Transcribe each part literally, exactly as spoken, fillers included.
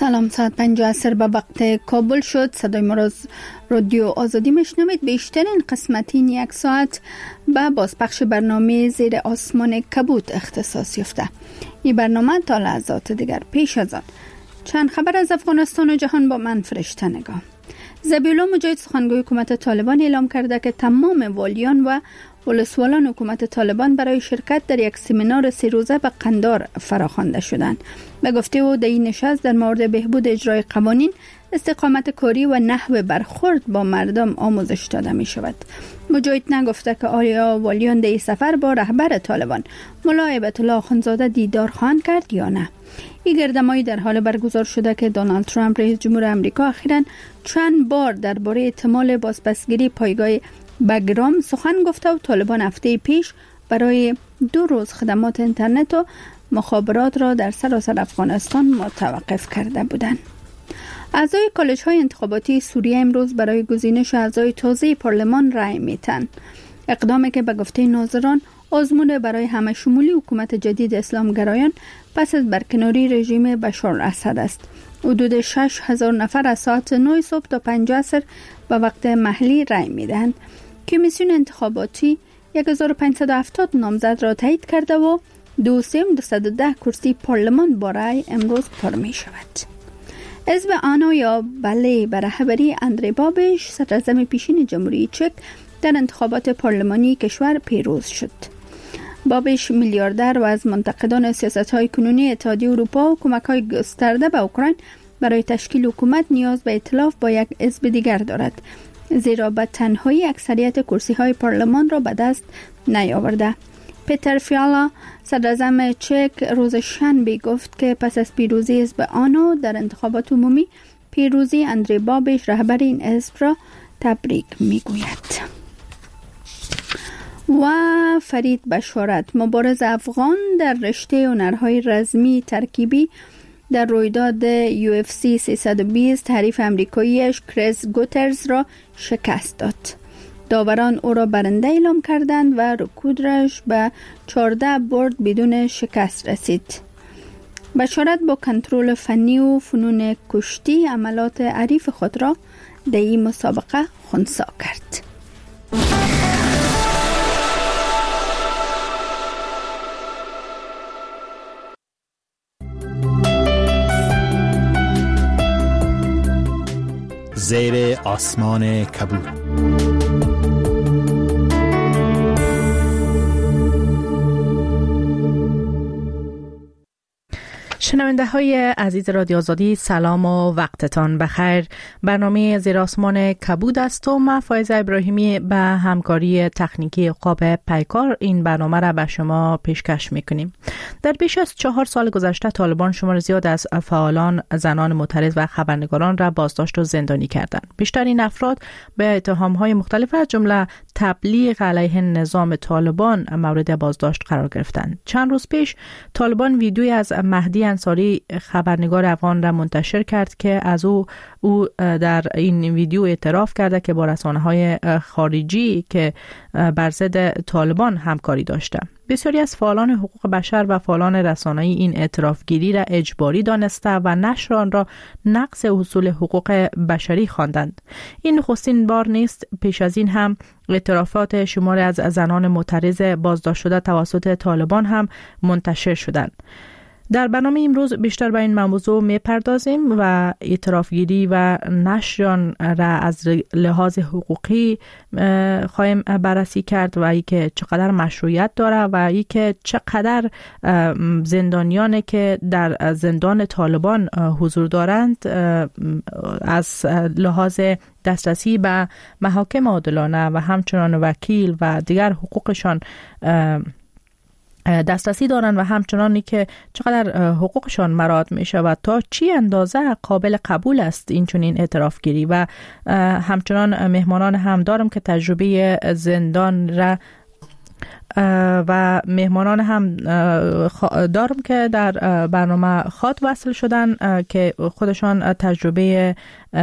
سلام، ساعت پنج عصر به وقت کابل شد. صدای ما را رادیو آزادی میشنوید. بیشترین قسمت این یک ساعت به بازپخش برنامه زیر آسمان کبود اختصاص یافته. این برنامه تا لحظات دیگر. پیش از آن چند خبر از افغانستان و جهان با من فرشته نگاه. ذبیحالله مجاهد سخنگوی حکومت طالبان اعلام کرده که تمام والیان و ولسوالان حکومت طالبان برای شرکت در یک سمینار سه روزه به قندار فراخوانده شدند. به گفته او در این نشست در مورد بهبود اجرای قوانین، استقامت کاری و نحو برخورد با مردم آموزش داده می شود. مجاهد نگفته که آیا والیان در این سفر با رهبر طالبان ملا هیبت الله اخندزاده دیدار خواهند کرد یا نه. این گردمایی در حال برگزار شده که دونالد ترامپ رئیس جمهور آمریکا اخیراً چند بار درباره احتمال بازپسگیری پایگاه بگرام سخن گفته و طالبان هفته پیش برای دو روز خدمات اینترنت و مخابرات را در سراسر افغانستان متوقف کرده بودند. اعضای کالج‌های انتخاباتی سوریه امروز برای گزینش اعضای تازه پارلمان رأی می‌دهند. اقدامی که به گفته ناظران آزمون برای همه شمولی حکومت جدید اسلامگرایان پس از برکناری رژیم بشار الاسد است. حدود شش هزار نفر از ساعت نه صبح تا پنج عصر به وقت محلی رأی می‌دهند. کمیسیون انتخاباتی یک هزار و پانصد و هفتاد نامزد را تایید کرده و دو سوم دویست و ده کرسی پارلمان با رأی امروز پر می شود. حزب آنا یا بله به رهبری اندری بابیش صدراعظم پیشین جمهوری چک در انتخابات پارلمانی کشور پیروز شد. بابیش میلیاردر و از منتقدان سیاست‌های کنونی اتحادیه اروپا و کمک‌های گسترده به اوکراین برای تشکیل حکومت نیاز به ائتلاف با یک حزب دیگر دارد، زیرا به تنهایی اکثریت کرسی‌های پارلمان را به دست نیاورده. پیتر فیالا صدراعظم چک روز شنبه گفت که پس از پیروزی حزب آنو در انتخابات عمومی، پیروزی اندری بابیش رهبر این حزب را تبریک میگوید. و فرید بشارت مبارز افغان در رشته هنرهای رزمی ترکیبی در رویداد یو اف سی سیصد و بیست حریف امریکاییش کریس گوترز را شکست داد. داوران او را برنده اعلام کردند و رکودش به چهارده برد بدون شکست رسید. بشارت با کنترل فنی و فنون کشتی عملات حریف خود را در این مسابقه خنثی کرد. زیر آسمان کبود. شنونده های عزیز رادیو آزادی، سلام و وقتتان بخیر. برنامه زیر آسمان کبود است و من فایزه ابراهیمی به همکاری تکنیکی عقاب پیکار این برنامه را به شما پیشکش میکنیم. در بیش از چهار سال گذشته طالبان شمار زیاد از فعالان، زنان معترض و خبرنگاران را بازداشت و زندانی کردند. بیشتر این افراد به اتهام‌های مختلف از جمله تبلیغ علیه نظام طالبان مورد بازداشت قرار گرفتند. چند روز پیش طالبان ویدیویی از مهدی انصاری خبرنگار افغان را منتشر کرد که از او او در این ویدیو اعتراف کرده که با رسانه‌های خارجی که بر ضد طالبان همکاری داشته. بسیاری از فعالان حقوق بشر و فعالان رسانه‌ای این اعترافگیری را اجباری دانسته و نشر آن را نقض اصول حقوق بشری خواندند. این نخستین بار نیست. پیش از این هم اعترافات شماری از زنان معترض بازداشت شده توسط طالبان هم منتشر شدند. در برنامه امروز بیشتر به این موضوع میپردازیم و اعترافگیری و نشر آن را از لحاظ حقوقی خواهیم بررسی کرد و اینکه چقدر مشروعیت داره و اینکه چقدر زندانیانی که در زندان طالبان حضور دارند از لحاظ دسترسی به محاکم عادلانه و همچنان وکیل و دیگر حقوقشان دسترسی دارند و همچنانی که چقدر حقوقشان مراعات می شود، تا چی اندازه قابل قبول است این چنین اعترافگیری. و همچنان مهمانان هم دارم که تجربه زندان را و مهمانان هم دارم که در برنامه خط وصل شدن که خودشان تجربه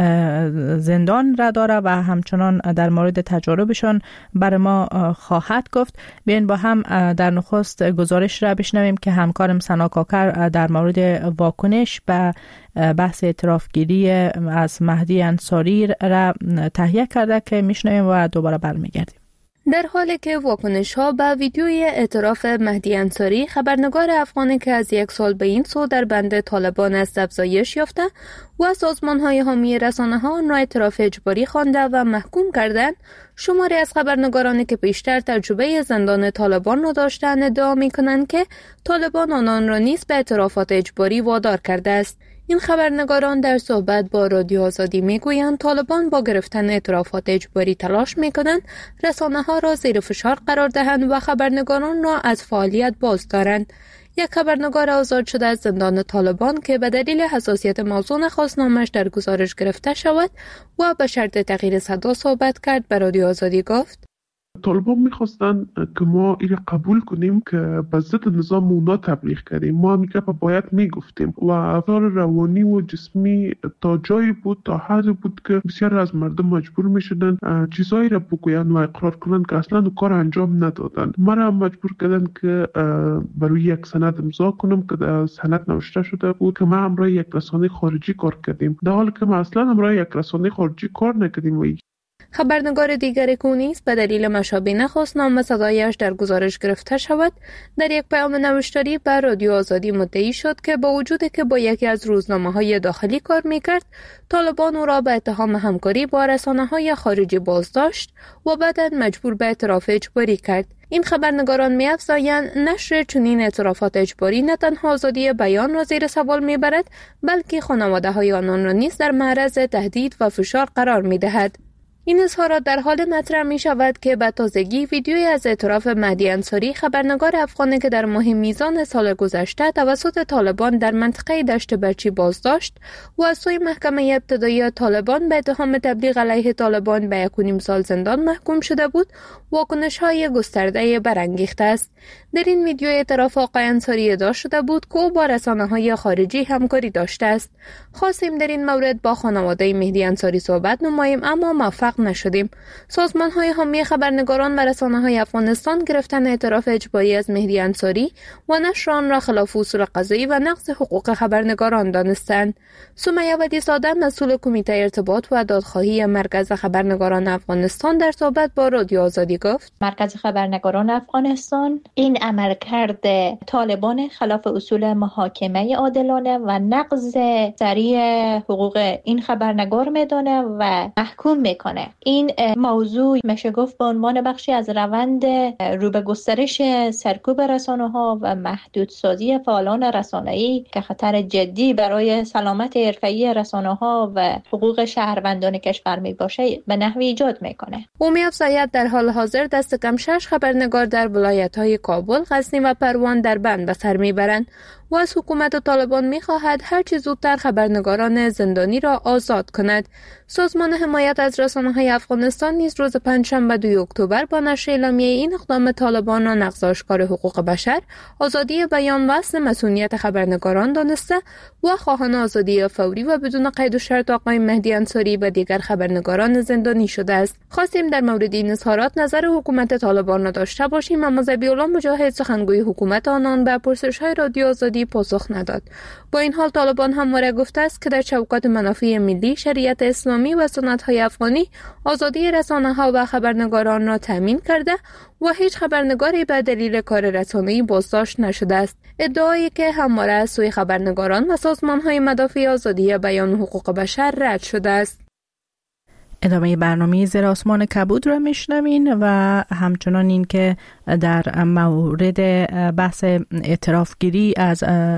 زندان را داره و همچنان در مورد تجاربشان برای ما خواهد گفت. بیاین با هم در نخست گزارش را بشنویم که همکارم سنا کاکر در مورد واکنش به بحث اعترافگیری از مهدی انصاری را تهیه کرده که میشنویم و دوباره برمیگردیم. در حالی که واکنش ها به ویدیوی اعتراف مهدی انصاری، خبرنگار افغانی که از یک سال به این سو در بند طالبان است، افزایش یافته و سازمان های حامی رسانه ها آن را اعتراف اجباری خوانده و محکوم کردند، شماری از خبرنگارانی که پیشتر تجربه زندان طالبان را داشتند ادعا می کنند که طالبان آنان را نیز به اعترافات اجباری وادار کرده است. این خبرنگاران در صحبت با رادیو آزادی میگویند طالبان با گرفتن اعترافات اجباری تلاش میکنند رسانه ها را زیر فشار قرار دهند و خبرنگاران را از فعالیت باز دارند. یک خبرنگار آزاد شده از زندان طالبان که به دلیل حساسیت موضوع نخواست نامش در گزارش گرفته شود و به شرط تغییر صدا صحبت کرد به رادیو آزادی گفت: طالبان میخواستن که ما این قبول کنیم که به ضد نظام اونا تبلیغ کردیم. ما هم که باید میگفتیم و افراد روانی و جسمی تا جایی بود، تا حدی بود که بسیار از مردم مجبور میشدن چیزایی را بگوین و اقرار کنن که اصلا کار انجام ندادن. ما را مجبور کردن که برای یک سند امضا کنم که در سند نوشته شده بود که ما همراه یک رسانه خارجی کار کردیم، در حالی که ما اصلا همراه یک رسانه خارجی کار نکردیم. و خبرنگار دیگری که نیز به دلیل مشابه نخواست نام صدایش در گزارش گرفته شود، در یک پیام نوشتاری به رادیو آزادی مدعی شد که با وجودی که با یکی از روزنامه‌های داخلی کار می‌کرد، طالبان او را به اتهام همکاری با رسانه‌های خارجی بازداشت و بعداً مجبور به اعتراف اجباری کرد. این خبرنگاران می‌افزایند نشر چنین اعترافات اجباری نه تنها آزادی بیان را زیر سوال می‌برد، بلکه خانواده‌های آنان را نیز در معرض تهدید و فشار قرار می‌دهد. این اظهارات در حال مطرح می شود که به تازگی ویدیویی از اعتراف مهدی انصاری، خبرنگار افغانی که در ماه میزان سال گذشته توسط طالبان در منطقه دشت برچی بازداشت و از سوی محکمه ابتدایی طالبان به اتهام تبلیغ علیه طالبان به یک و نیم سال زندان محکوم شده بود، واکنش‌های گسترده برانگیخته است. در این ویدیو اعتراف آقای انصاری ادعا شده بود که او با رسانه‌های خارجی همکاری داشته است. خواستیم در این مورد با خانواده مهدی انصاری صحبت نماییم، اما موفق نشدیم. سازمان‌های حامی خبرنگاران و رسانه‌های افغانستان گرفتن اعتراف اجباری از مهدی انصاری و نشر آن را خلاف اصول قضایی و نقض حقوق خبرنگاران دانستند. سمیه ودی زاده، مسئول کمیته ارتباط و دادخواهی مرکز خبرنگاران افغانستان، در صحبت با رادیو آزادی گفت: مرکز خبرنگاران افغانستان این عملکرد طالبان خلاف اصول محاکمه عادلانه و نقض سریع حقوق این خبرنگار میدانه و محکوم میکنه. این موضوع میشه گفت به عنوان بخشی از روند رو به گسترش سرکوب رسانه‌ها و محدودسازی فعالان رسانه‌ای که خطر جدی برای سلامت حرفه‌ای رسانه‌ها و حقوق شهروندان کشور میباشه به نحوی ایجاد میکنه. او می‌افزاید در حال حاضر دست کم شش خبرنگار در ولایت‌های کابل، غزنی و پروان در بند به سر میبرند و از حکومت طالبان می‌خواهد هر چه زودتر خبرنگاران زندانی را آزاد کند. سازمان حمایت از رسانه‌های افغانستان نیز روز پنجشنبه دوم اکتبر با نشر اعلامیه این اقدام طالبان را نقض آشکار حقوق بشر، آزادی بیان و اصل مسئولیت خبرنگاران دانسته و خواهان آزادی فوری و بدون قید و شرط آقای مهدی انصاری و دیگر خبرنگاران زندانی شده است. خواستیم در مورد این اظهارات نظر حکومت طالبان را داشته باشیم، اما ذبیح‌الله مجاهد، سخنگوی حکومت آنان، به پرسش‌های رادیو آزادی پاسخ نداد. با این حال طالبان همواره گفته است که در چوکات منافع ملی، شریعت اسلامی و سنت‌های افغانی آزادی رسانه‌ها و خبرنگاران را تامین کرده و هیچ خبرنگاری به دلیل کار رسانه‌ای بازداشت نشده است. ادعایی که همواره از سوی خبرنگاران و سازمان‌های مدافع آزادی بیان و حقوق بشر رد شده است. ادامه برنامه زیر آسمان کبود را میشنوین و همچنان این که در مورد بحث اعترافگیری از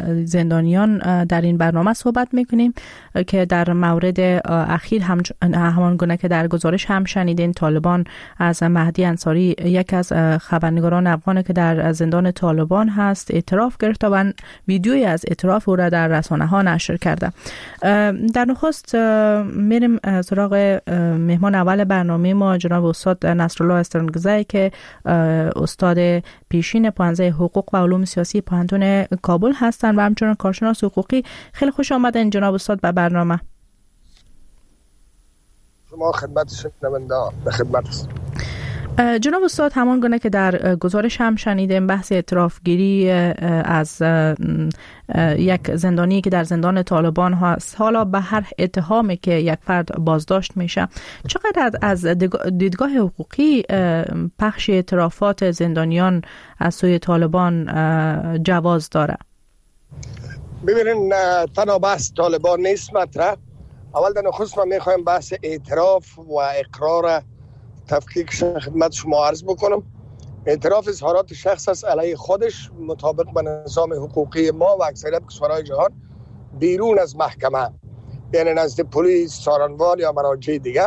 زندانیان در این برنامه صحبت میکنیم که در مورد اخیر هم همان گونه که در گزارش هم شنیدین، طالبان از مهدی انصاری، یک از خبرنگاران افغان که در زندان طالبان هست، اعتراف گرفته و ویدیویی از اعتراف او را در رسانه ها نشر کرده. در نخست میریم سراغ مهمان اول برنامه ما جناب استاد نصرالله استرنگزی که استاد پیشین پانزه حقوق و علوم سیاسی پانتون کابل هستند و همچنین کارشناس حقوقی. خیلی خوش آمدین جناب استاد به برنامه. شما خدمت شنونده به خدمت است. جناب استاد، همان گونه که در گزارش هم شنیدیم بحث اعترافگیری از یک زندانی که در زندان طالبان هست، حالا به هر اتهامی که یک فرد بازداشت میشه، چقدر از دیدگاه حقوقی پخش اعترافات زندانیان از سوی طالبان جواز داره؟ ببینین، تنها بحث طالبان نیست مطرح. اول در نخست من میخوایم بحث اعتراف و اقرار تفکیک خدمت شما عرض بکنم. اعتراف اظهارات شخص است علیه خودش مطابق با نظام حقوقی ما و اکثریت کشورهای جهان بیرون از محکمه، یعنی نزد پلیس، سارنوال یا مراجع دیگه،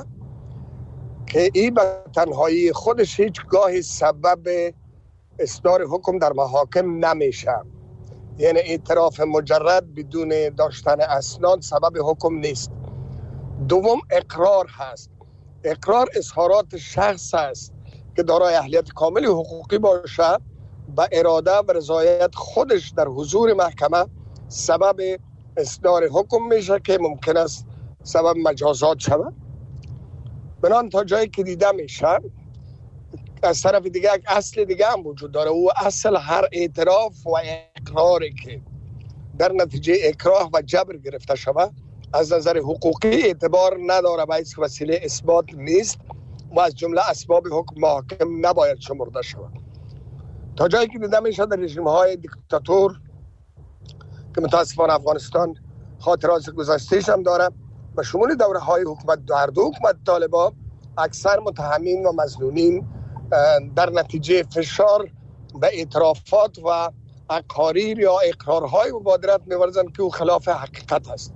که این به تنهایی خودش هیچگاه سبب اصدار حکم در محاکم نمیشه. یعنی اعتراف مجرد بدون داشتن اسناد سبب حکم نیست. دوم اقرار هست. اقرار اظهارات شخص است که دارای اهلیت کامل حقوقی باشه، به اراده و رضایت خودش در حضور محکمه سبب اصدار حکم میشه که ممکن است سبب مجازات شود. بنان تا جایی که دیده میشه، از طرف دیگه یک اصل دیگه هم وجود داره. او اصل هر اعتراف و اقراری که در نتیجه اکراه و جبر گرفته شود از نظر حقوقی اعتبار نداره و هیچ وسیله اثبات نیست و از جمله اسباب حکم محاکم نباید شمرده شود. تا جایی که دیده میشه در رژیم های دیکتاتور که متاسفانه افغانستان خاطرات گذشته‌اش هم داره و شمول دوره های حکومت در دو حکومت طالبان، اکثر متهمین و مظنونین در نتیجه فشار به اعترافات و اقاریر یا اقرارهای مبادرت می‌ورزند که او خلاف حقیقت است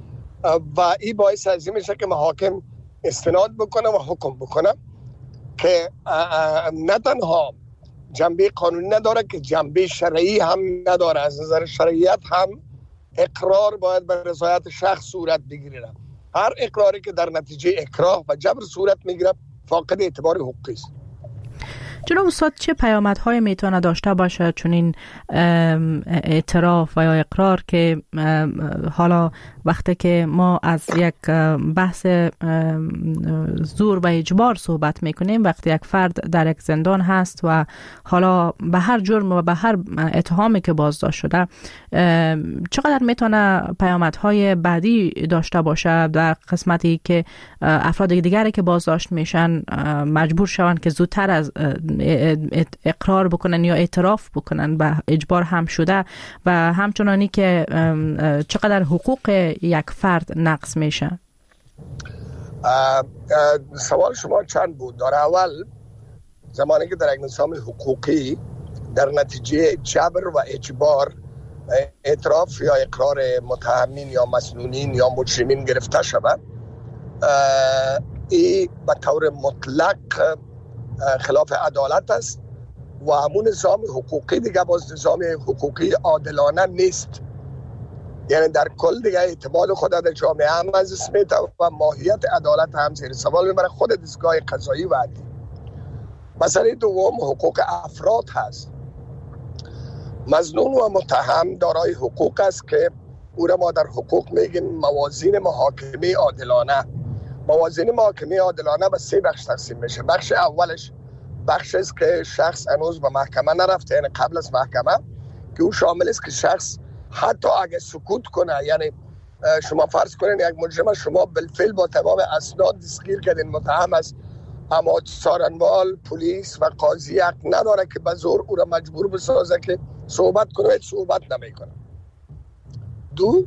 و این باعث از این میشه که محاکم استناد بکنه و حکم بکنه که نه تنها جنبه قانونی نداره که جنبه شرعی هم نداره. از نظر شرعیت هم اقرار باید به رضایت شخص صورت بگیره. هر اقراری که در نتیجه اکراه و جبر صورت میگیره فاقد اعتبار حقوقی است. جناب استاد، چه پیامدهای میتونه داشته باشه چون این اعتراف و یا اقرار که حالا وقتی که ما از یک بحث زور و اجبار صحبت میکنیم، وقتی یک فرد در یک زندان هست و حالا به هر جرم و به هر اتهامی که بازداشت شده، چقدر میتونه پیامدهای بعدی داشته باشه در قسمتی که افراد دیگری که بازداشت میشن مجبور شوند که زودتر از اقرار بکنن یا اعتراف بکنن به اجبار هم شده و همچنانی که چقدر حقوق یک فرد نقض میشه؟ سوال شما چند بود؟ در اول زمانی که در یک نظام حقوقی در نتیجه جبر و اجبار اعتراف یا اقرار متهمین یا مسنونین یا مجرمین گرفته شود، این به طور مطلق خلاف عدالت است و همون نظام حقوقی دیگه باز نظام حقوقی عادلانه نیست. یعنی در کل دیگه اعتماد خود در جامعه هم از اسم میده و ماهیت عدالت هم زیر سوال میبره خود دستگاه قضایی و عدلی. مسئله دوم حقوق افراد هست. مظنون و متهم دارای حقوق است که او را ما در حقوق میگیم موازین محاکمه عادلانه. موازین محاکمه عادلانه به سه بخش تقسیم میشه. بخش اولش بخش است که شخص هنوز به محکمه نرفته، یعنی قبل از محکمه، که او شامل است که شخص حتی اگه سکوت کنه، یعنی شما فرض کنین یک مجرم شما بالفعل با تمام اسناد دستگیر کردین، متهم است، اما سارنوال، پلیس و قاضی حق نداره که به زور او را مجبور بسازه که صحبت کنه، هیچ صحبت نمیکنه. دو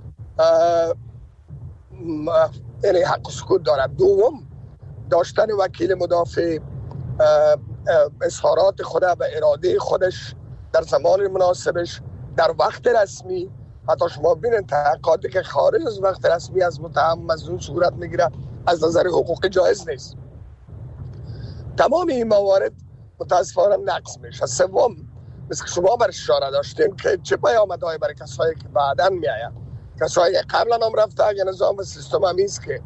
یعنی حق سکوت داره. دوم داشتن وکیل مدافع، اظهارات خود به اراده خودش در زمان مناسبش در وقت رسمی. حتی شما ببینید تحقیقاتی که خارج از وقت رسمی از متهم مظنون صورت میگیره از نظر حقوقی جایز نیست. تمام این موارد متاسفانه نقض میشه. سوم، مثل شما بر اشاره داشتیم که چه پیامدهایی برای کسایی که بعداً میآید، کسایی که قبلا هم رفته، اگه نظام و سیستم همیست که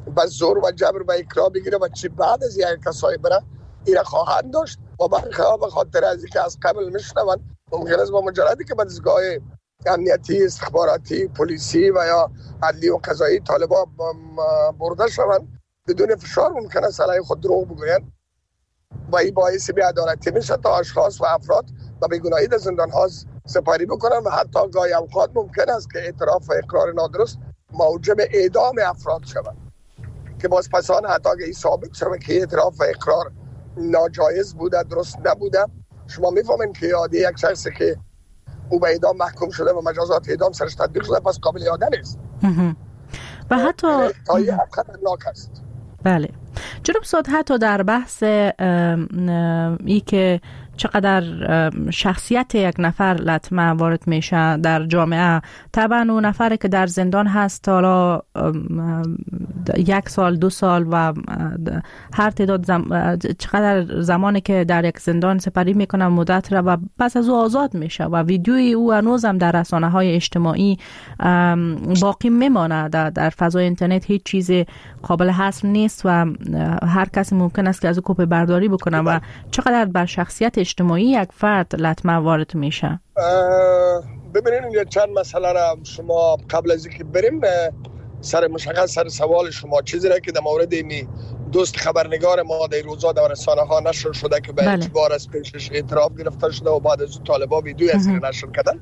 بس زور و جبر و اکراه بگیره و چی بعد از یک کسایی بره ایره خواهند داشت و برخواه به خاطر از اینکه از قبل میشنون ممکن است با مجردی که به دستگاه امنیتی، استخباراتی، پلیسی و یا عدلی و قضایی طالبان برده شوند بدون فشار ممکن است علیه خود دروغ بگویند و این باعث بی‌عدالتی میشه تا اشخاص و افراد و بیگناهی در زندان ها سپاری بکنن و حتی گاهی اوقات ممکن است که اعتراف و اقرار نادرست موجب اعدام افراد شود که باز پسان حتی اگه ثابت شود که اعتراف و اقرار ناجایز بوده، درست نبوده، شما میفهمین که یادی یک شخصی که او به اعدام محکوم شده و مجازات اعدام سرش تطبیق شده پس قابل اعاده نیست و حتی تایی خطرناک است. بله جناب سعد، حتی در بحث ای که چقدر شخصیت یک نفر لطمه وارد میشه در جامعه، طبعا اون نفری که در زندان هست حالا یک سال دو سال و هر تعداد زم... چقدر زمانی که در یک زندان سپری میکنه مدت را و پس از او آزاد میشه و ویدیوی او هنوزم در رسانه های اجتماعی باقی میمانه. در, در فضای اینترنت هیچ چیز قابل حصر نیست و هر کسی ممکن است که از او کپی برداری بکنه و چقدر بر شخصیت اجتماعی یک فرد لطمه وارد میشه. ببینید یه چند مسئله را شما قبل از اینکه بریم سر مشخص سر سوال شما چیزی را که در مورد این دوست خبرنگار ما در روزا در رسانه ها نشر شده که به اعتبار از پیشش اعتراف گرفته شده و بعد از طالبا ویدیو از این نشر کردن.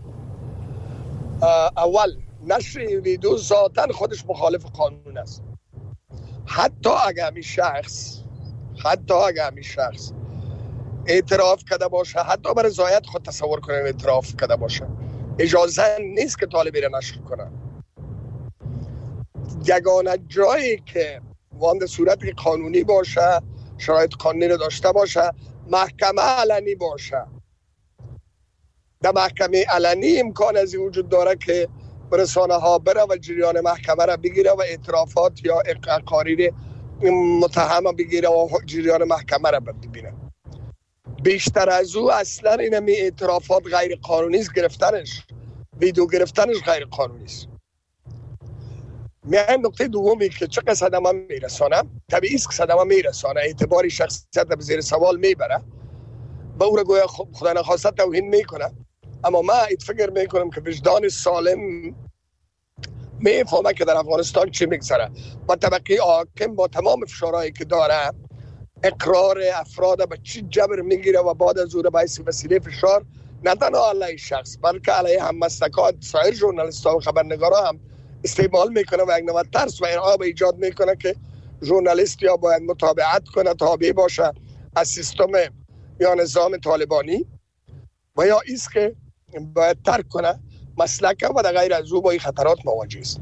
اول نشر ویدیو ذاتاً خودش مخالف قانون است. حتی اگر می شخص حتی اگر می شخص اعتراف کرده باشه، حتی برای رضایت خود تصور کنن اعتراف کرده باشه، اجازه نیست که طالبی را نشر کنن. یگانه جایی که وانده صورت قانونی باشه، شرایط قانونی رو داشته باشه، محکمه علنی باشه. در محکمه علنی امکان از این وجود داره که رسانه ها بره و جریان محکمه را بگیره و اعترافات یا اقراری متهم بگیره و جریان محکمه را ببینه. بیشتر از او اصلا اینمی اعترافات غیر قانونی است، گرفتنش ویدیو گرفتنش غیر قانونی است. میایم نقطه دومی که چقدر صدمه میرسانه، طبیعی است که صدمه میرسانه، اعتباری شخصیت به زیر سوال میبره، به او را گویا خدا نخواسته توهین میکنه. اما من ایت فکر میکنم که وجدان سالم میفهمه که در افغانستان چی میگذره و طبقه حاکم با تمام فشارهایی که داره اقرار افراد به چی جبر میگیره و بعد از او را باعث وسیله فشار نه تنها علیه شخص بلکه علیه هم مسلکات سایر ژورنالیست‌ها و خبرنگارا هم استعمال میکنه و یک نوع ترس و ارعاب ایجاد میکنه که ژورنالیست یا باید متابعت کنه، تابع باشه از سیستم یا نظام طالبانی و یا ایست که باید ترک کنه مسلک و در غیر از او با این خطرات مواجه است.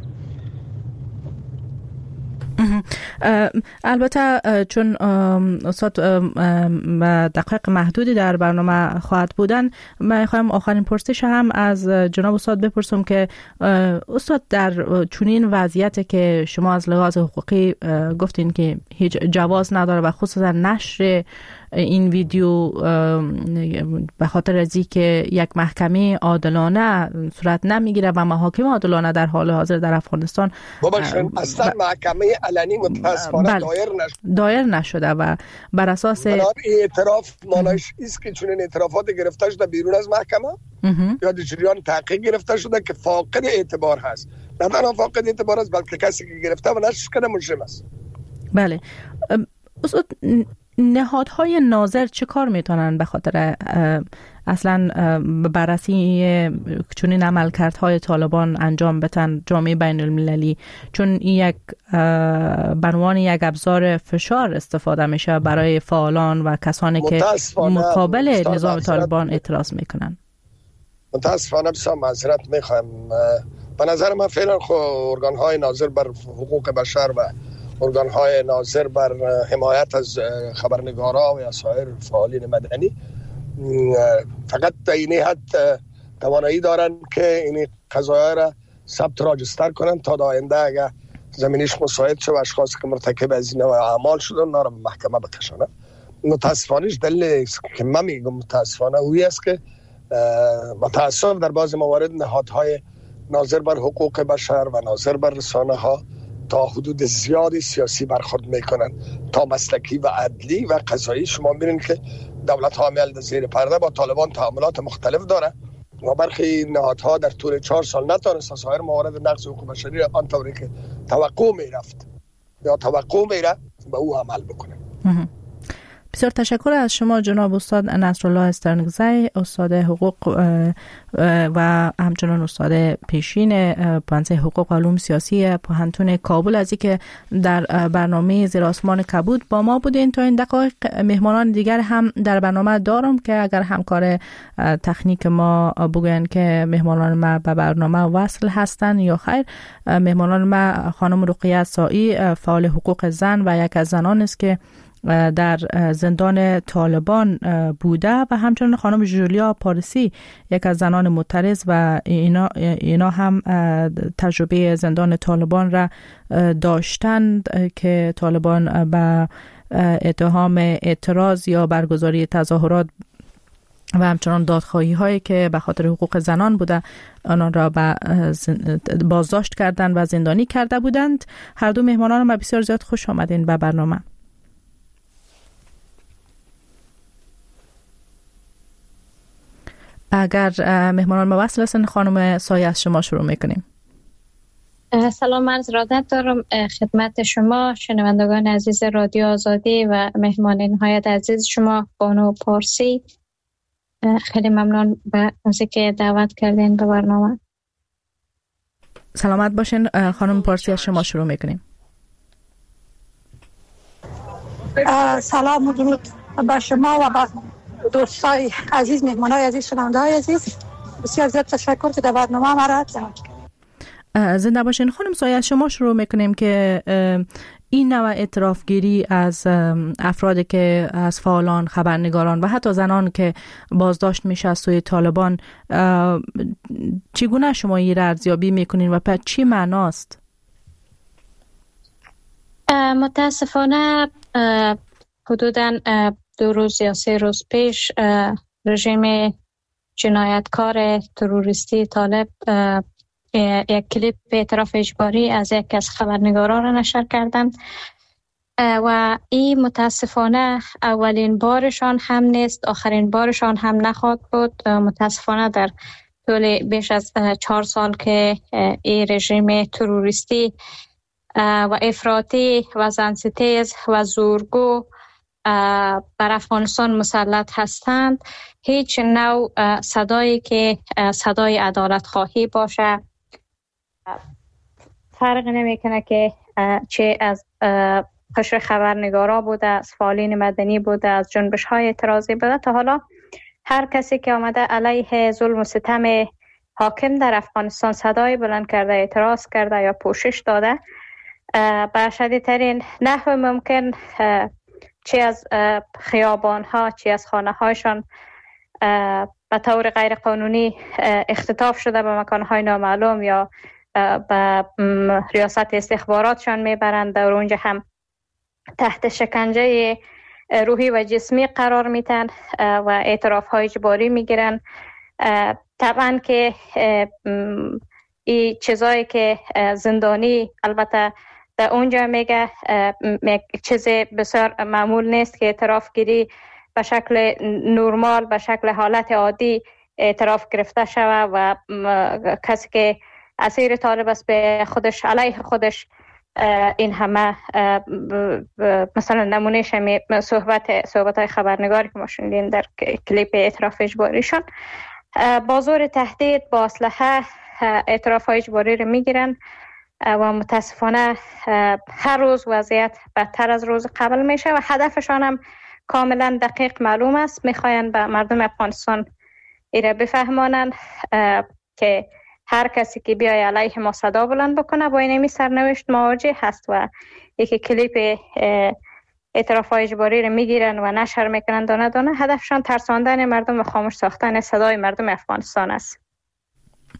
البته چون استاد دقایق محدودی در برنامه خواهد بودن، من خواهم آخرین پرسش هم از جناب استاد بپرسم که استاد در چنین وضعیت که شما از لحاظ حقوقی گفتین که هیچ جواز نداره و خصوصا نشر این ویدیو به خاطر از اینکه یک محکمه عادلانه صورت نمیگیره و محاکم عادلانه در حال حاضر در افغانستان باباشن اصلا محکمه علنی متاسفانه دایر نشده دایر نشده و بر اساس اعتراف مانایش است که چون اعترافات گرفته شده بیرون از محکمه یا در جریان تحقیق گرفته شده که فاقد اعتبار هست. نه تنها فاقد اعتبار است بلکه کسی که گرفته و نشر کرده مجرم است. بله استاد، نهادهای ناظر چه کار میتونن به خاطر اصلا بررسی چنین عملکردهای طالبان انجام بدن جامعه بین المللی، چون این یک بنوان یک ابزار فشار استفاده میشه برای فعالان و کسانی که مقابل نظام طالبان اعتراض میکنن؟ متاسفانه بسیار معذرت میخوایم. به نظر من فعلا ارگانهای ناظر بر حقوق بشر و ارگانهای ناظر بر حمایت از خبرنگارا و یا سایر فعالین مدنی فقط در این حد توانایی دارن که این قضایا را ثبت راجستر کنن تا در آینده اگر زمینش مساعد شه و اشخاصی که مرتکب از این اعمال شدن اونا را به محکمه بکشانن. متاسفانه دلیل که من میگم متاسفانه اوی است که متاسف در بعض موارد نهادهای ناظر بر حقوق بشر و ناظر بر رسانه ها تا حدود زیادی سیاسی برخورد میکنن تا مسلکی و عدلی و قضایی. شما میبینید که دولت حامی در زیر پرده با طالبان تعاملات مختلف داره و برخی نهادها در طول چهار سال نتونست سایر موارد نقض حقوق بشری آنطوری که توقع میرفت یا توقع میره به او عمل بکنه. بسیار تشکر از شما جناب استاد نصرالله استرنگزی، استاد حقوق و همچنان استاد پیشین پانزه حقوق و علوم سیاسی پوهنتون کابل از اینکه در برنامه زیر آسمان کبود با ما بودین. تا این دقایق مهمانان دیگر هم در برنامه دارم که اگر همکار تکنیک ما بگوین که مهمانان ما به برنامه وصل هستن یا خیر. مهمانان ما خانم رقیه سایی، فعال حقوق زن و یک از زنان است که در زندان طالبان بوده و همچنین خانم جولیا پارسی، یک از زنان معترض و اینا, اینا هم تجربه زندان طالبان را داشتند که طالبان به اتهام اعتراض یا برگزاری تظاهرات و همچنان دادخواهی هایی که به خاطر حقوق زنان بوده آنان را بازداشت کردند و زندانی کرده بودند. هر دو مهمانان ما بسیار زیاد خوش آمدین به برنامه. اگر مهمانان ما وصل هستن خانم سایه از شما شروع میکنیم. سلام، عرض ارادت دارم خدمت شما شنوندگان عزیز رادیو آزادی و مهمانین های عزیز شما بانو پارسی. خیلی ممنون به از که دعوت کردین به برنامه. سلامت باشین خانم پارسی، از شما شروع میکنیم. سلام و درود به شما و به دوستای عزیز، مهمانای عزیز، شنونده‌های عزیز. بسیار زیاد تشکر که در برنامه ما را دعوت کردید. زنده باشین خانم سایه، از شما شروع میکنیم که این نوع اعترافگیری از افرادی که از فعالان، خبرنگاران و حتی زنان که بازداشت میشه از سوی طالبان، چگونه شما این را ارزیابی میکنین و پس چی معناست؟ متاسفانه حدوداً دو روز یا سه روز پیش رژیم جنایتکار تروریستی طالب یک کلیپ اعتراف اجباری از یک از خبرنگاران را نشر کردند و این متاسفانه اولین بارشان هم نیست، آخرین بارشان هم نخواهد بود. متاسفانه در طول بیش از چهار سال که این رژیم تروریستی و افراطی و زنستیز و زورگو بر افغانستان مسلط هستند، هیچ نوع صدایی که صدای عدالت خواهی باشه، فرق نمیکنه که چه از قشر خبرنگارا بوده، از فعالین مدنی بوده، از جنبش های اعتراضی بوده، تا حالا هر کسی که آمده علیه ظلم و ستم حاکم در افغانستان صدای بلند کرده، اعتراض کرده یا پوشش داده، به شدیدترین نحو ممکن چه از خیابان ها چه از خانه هایشان به طور غیر قانونی اختطاف شده به مکان های نامعلوم یا به ریاست استخباراتشان میبرند. در اونجا هم تحت شکنجه روحی و جسمی قرار میتن و اعتراف های اجباری میگیرن. طبعا که این چیزایی که زندانی البته در اونجا میگه چیز بسیار معمول نیست که اعتراف گیری به شکل نرمال، به شکل حالت عادی اعتراف گرفته شود و کسی که اسیر طالب است به خودش علیه خودش این همه مثلا نمونه شمی صحبت صحبت های خبرنگاری که ما شنیدیم در کلیپ اعتراف اجباریشان با زور تهدید با اسلحه اعتراف های اجباری رو میگیرن و متاسفانه هر روز وضعیت بدتر از روز قبل میشه و هدفشان هم کاملا دقیق معلوم است. میخواین به مردم افغانستان ایره بفهمانند که هر کسی که بیای علیه ما صدا بلند بکنه با اینمی سرنوشت مواجه هست و یکی کلیپ اعتراف های اجباری رو میگیرن و نشر میکنن دانه دانه. هدفشان ترساندن مردم و خاموش ساختن صدای مردم افغانستان است.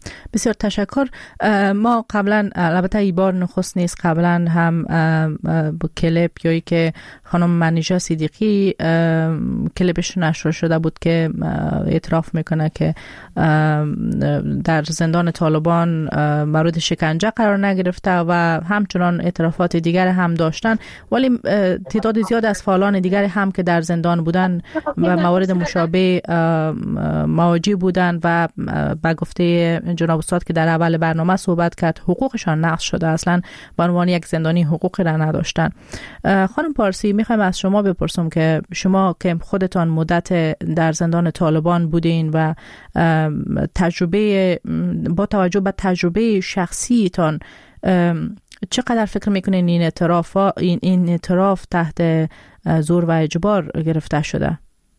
بسیار تشکر. ما قبلا البته ای بار نخست نیست، قبلا هم با کلیپ یایی که خانم منیژه صدیقی کلیپش نشر شده بود که اعتراف میکنه که در زندان طالبان مورد شکنجه قرار نگرفته و همچنان اعترافات دیگر هم داشتن، ولی تعداد زیاد از فعالان دیگر هم که در زندان بودن و موارد مشابه مواجه بودن و به گفته جناب استاد که در اول برنامه صحبت کرد حقوقشان نقض شده، اصلا به عنوان یک زندانی حقوقی را نداشتن. خانم پارسی، میخوایم از شما بپرسم که شما که خودتان مدت در زندان طالبان بودین و تجربه با توجه به تجربه شخصیتان چقدر فکر میکنین این اعتراف این این اعتراف تحت زور و اجبار گرفته شده؟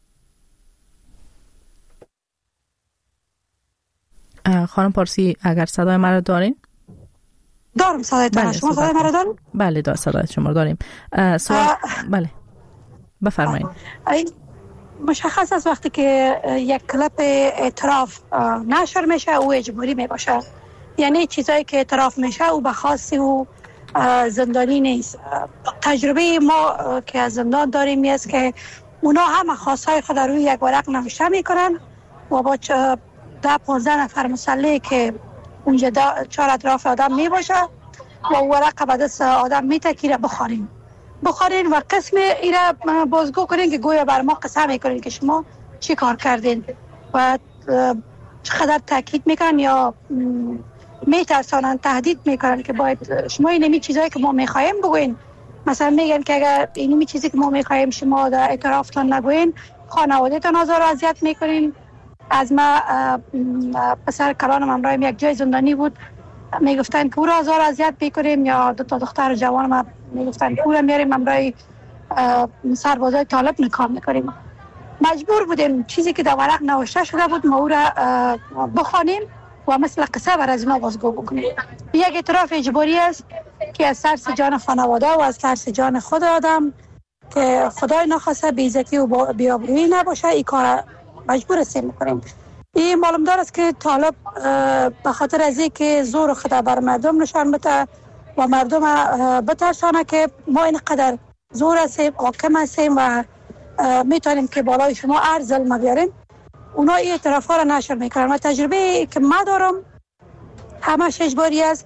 خانم پارسی اگر صدای مرا دارین؟ دارم صدای بله، شما صدای مرا دارین؟ بله دار صدای شما داریم. سوال بله بفرمایید. مشخص است وقتی که یک کلیپ اعتراف نشر میشه او اجباری میباشه، یعنی چیزایی که اعتراف میشه او به خاصی او زندانی نیست. تجربه ما که از زندان داریم است که اونا هم خواستهای خود روی یک ورق نوشته میکنن و با ده پانزده نفر مسلح که اونجا چهار اطراف آدم میباشه و ورق به دست آدم میتکیره بخورین بخورین و قسم ایره بازگو کنین که گویا بر ما قسم میکنین که شما چی کار کردین و چقدر تاکید میکنن یا میترسانن، تهدید میکنن که باید شما اینمی چیزایی که ما میخوایم بگوین. مثلا میگن که اگر اینمی چیزی که ما میخوایم شما در اعترافتان نگوین خانوادهتان آزار و اذیت میکنین. از ما پسر کلانم همراهیم یک جای زندانی بود، میگفتن که او را آزار و اذیت میکنیم، یا دو تا دختر جوان ما میگفتن که او را میاریم همراه سربازای طالب نکام میکنیم. مجبور بودیم چیزی که در ورق نوشته شده بود ما او را بخوانیم و مثل قصه بر از ما بازگو بکنیم. یک اعتراف اجباری است که از ترس جان خانواده و از ترس جان خود آدم که خدای نخواسته بی‌عزتی و بی‌آبرویی نباشه این کار مجبور هستیم میکنیم. این معلوم دار است که طالب به خاطر از اینکه زور خود بر مردم نشان بده و مردم بترسانه که ما اینقدر زور هستیم، حاکم هستیم و میتونیم که بالای شما هر ظلم بیاریم، اونا این اعتراف ها را نشر میکنن. و تجربه که ما دارم همش اجباری است.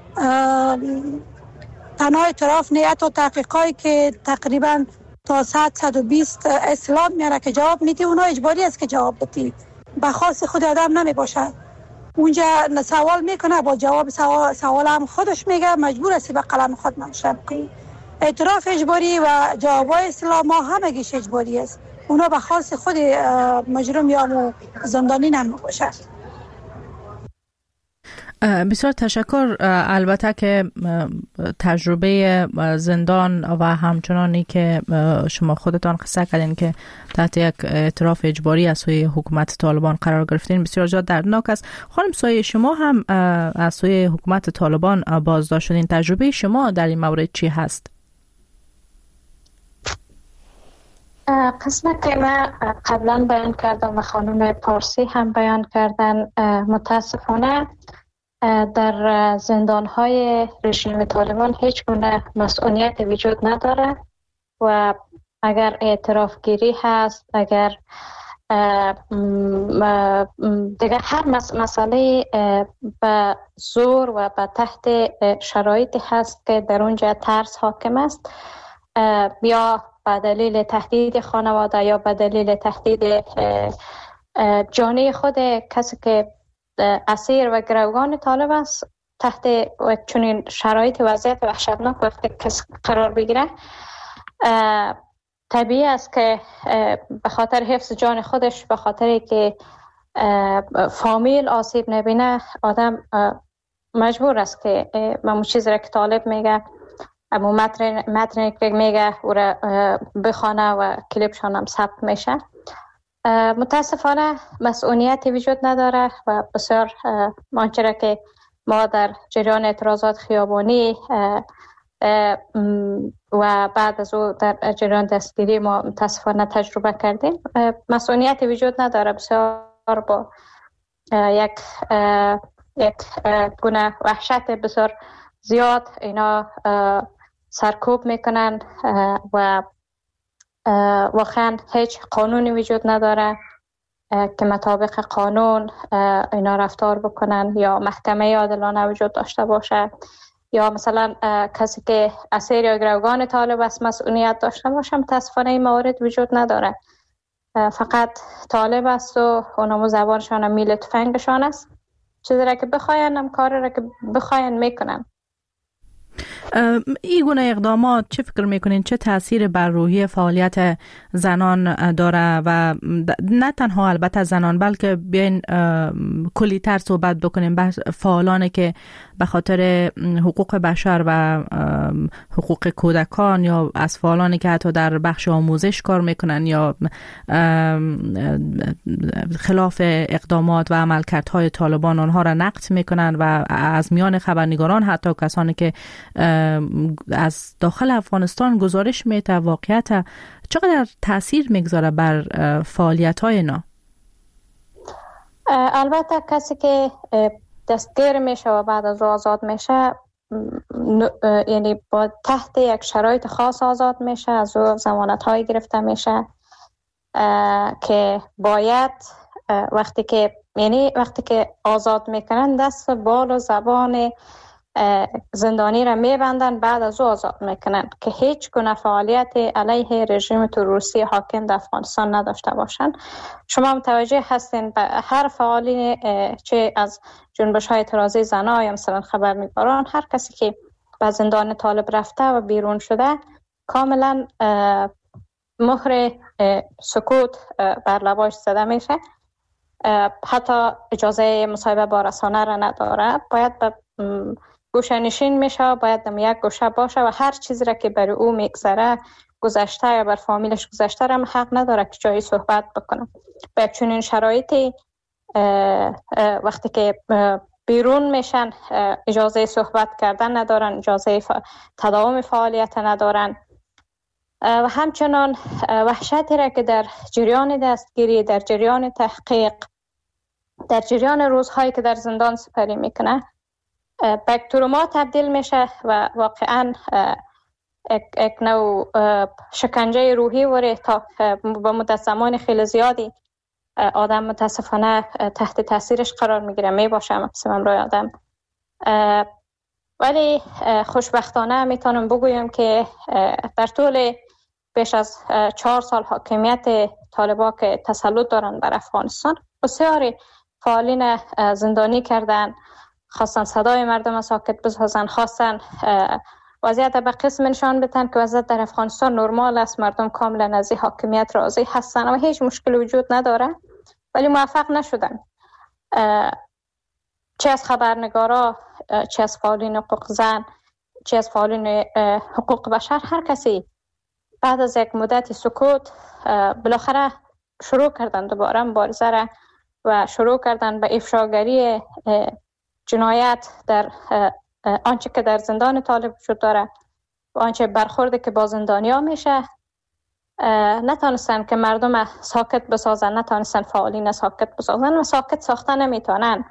تنها اعتراف نیت و تحقیقایی که تقریبا تا صد صد و بیست اسلام میاره که جواب میدی اونا اجباری است که جواب بدی، به خاص خود آدم نمی باشه. اونجا سوال میکنه با جواب سوال, سوال هم خودش میگه، مجبور است به قلم خود منشأ کنی. اعتراف اجباری و جوابای اسلام ها همگیش اجباری است، اونا به خاص خود مجرم یا زندانی نمی باشه. بسیار تشکر. البته که تجربه زندان و همچنانی که شما خودتان قصه کردین که تحت یک اعتراف اجباری از سوی حکومت طالبان قرار گرفتین بسیار زیاد دردناک است. خانم سایه، شما هم از سوی حکومت طالبان بازداشت شدین، تجربه شما در این مورد چی هست؟ قسمت که من قبلا بیان کردم و خانم پارسی هم بیان کردن، متاسفانه در زندان‌های رژیم طالبان هیچ گونه مسئولیت وجود نداره و اگر اعتراف گیری هست، اگر دیگر هر مسئله به زور و به تحت شرایطی هست که در اونجا ترس حاکم است، یا به دلیل تهدید خانواده یا به دلیل تهدید جانی خود کسی که اسیر و گروگان طالب است، تحت چنین شرایط وضعیت وحشتناک وقتی کسی قرار بگیره، طبیعی است که به خاطر حفظ جان خودش، به خاطر که فامیل آسیب نبینه، آدم مجبور است که همون چیزی را که طالب میگه، همون متنی که میگه او را بخوانه و کلیپشان هم ثبت میشه. متاسفانه مسئولیتی وجود نداره و بسیار آنچه که ما در جریان اعتراضات خیابانی و بعد از او در جریان دستگیری ما متاسفانه تجربه کردیم، مسئولیتی وجود نداره. بسیار با یک یک گونه وحشت بسیار زیاد اینا سرکوب میکنن و واقعا هیچ قانونی وجود نداره که مطابق قانون اینا رفتار بکنن یا محکمه عادلانه وجود داشته باشه یا مثلا کسی که اسیر یا گروگان طالب است مسئولیت داشته باشه. متاسفانه این موارد وجود نداره. فقط طالب است و اونمو زبانشان میل تفنگشان است. چیزی را که بخواین هم کاری را که بخواین میکنن. این گونه اقدامات چه فکر میکنین چه تاثیر بر روحی فعالیت زنان داره و نه تنها البته زنان بلکه بیاین کلی تر صحبت بکنیم بر فعالانی که به خاطر حقوق بشر و حقوق کودکان یا از فعالانی که حتی در بخش آموزش کار میکنن یا خلاف اقدامات و عملکردهای طالبان آنها را نقد میکنن و از میان خبرنگاران حتی کسانی که از داخل افغانستان گزارش میده واقعیت چقدر تاثیر میگذاره بر فعالیت های اینا؟ البته کسی که دستگیر میشه و بعد از آزاد میشه یعنی با تحت یک شرایط خاص آزاد میشه، از او ضمانت های گرفته میشه که باید وقتی که یعنی وقتی که آزاد میکنن دست بال و زبان زندانی را میبندن، بعد از او آزاد میکنن که هیچ گونه فعالیت علیه رژیم تروریستی حاکم در افغانستان نداشته باشند. شما متوجه هستین هر فعالی چه از جنبش های اعتراضی زنان یا مثلا خبرنگاران، هر کسی که به زندان طالب رفته و بیرون شده کاملا مهر سکوت بر لباش زده میشه، حتی اجازه مصاحبه با رسانه را نداره، باید به گوشه نشین میشه، باید در یک گوشه باشه و هر چیزی را که برای او میگذره گذشته یا بر فامیلش گذشته را حق نداره که جایی صحبت بکنه. به چنین شرایطی وقتی که بیرون میشن اجازه صحبت کردن ندارن، اجازه تداوم فعالیت ندارن و همچنان وحشتی را که در جریان دستگیری، در جریان تحقیق، در جریان روزهایی که در زندان سپری میکنه به تروما تبدیل میشه و واقعا یک نوع شکنجه روحی وره تا با مدت زمان خیلی زیادی آدم متاسفانه تحت تاثیرش قرار میگیره می باشه مقصمم روی آدم. ولی خوشبختانه میتونم بگویم که در طول بیش از چهار سال حاکمیت طالبا که تسلط دارن بر افغانستان بسیاری فعالین زندانی کردن، خواستن صدای مردم ساکت بسازن، خواستن وضعیت به قسم نشان بدن که وضعیت در افغانستان نرمال است، مردم کاملا از حاکمیت راضی هستن و هیچ مشکل وجود نداره، ولی موفق نشدن. چه از خبرنگارا، چه از فعالین حقوق زن، چه از فعالین حقوق بشر، هر کسی بعد از یک مدت سکوت بالاخره شروع کردن دوباره مبارزه را و شروع کردن به افشاگری جنایت در آنچه که در زندان طالب وجود داره و آنچه برخورده که با زندانیا میشه. نتانستن که مردم ساکت بسازن، نتانستن فعالین ساکت بسازن و ساکت ساختن نمیتونن.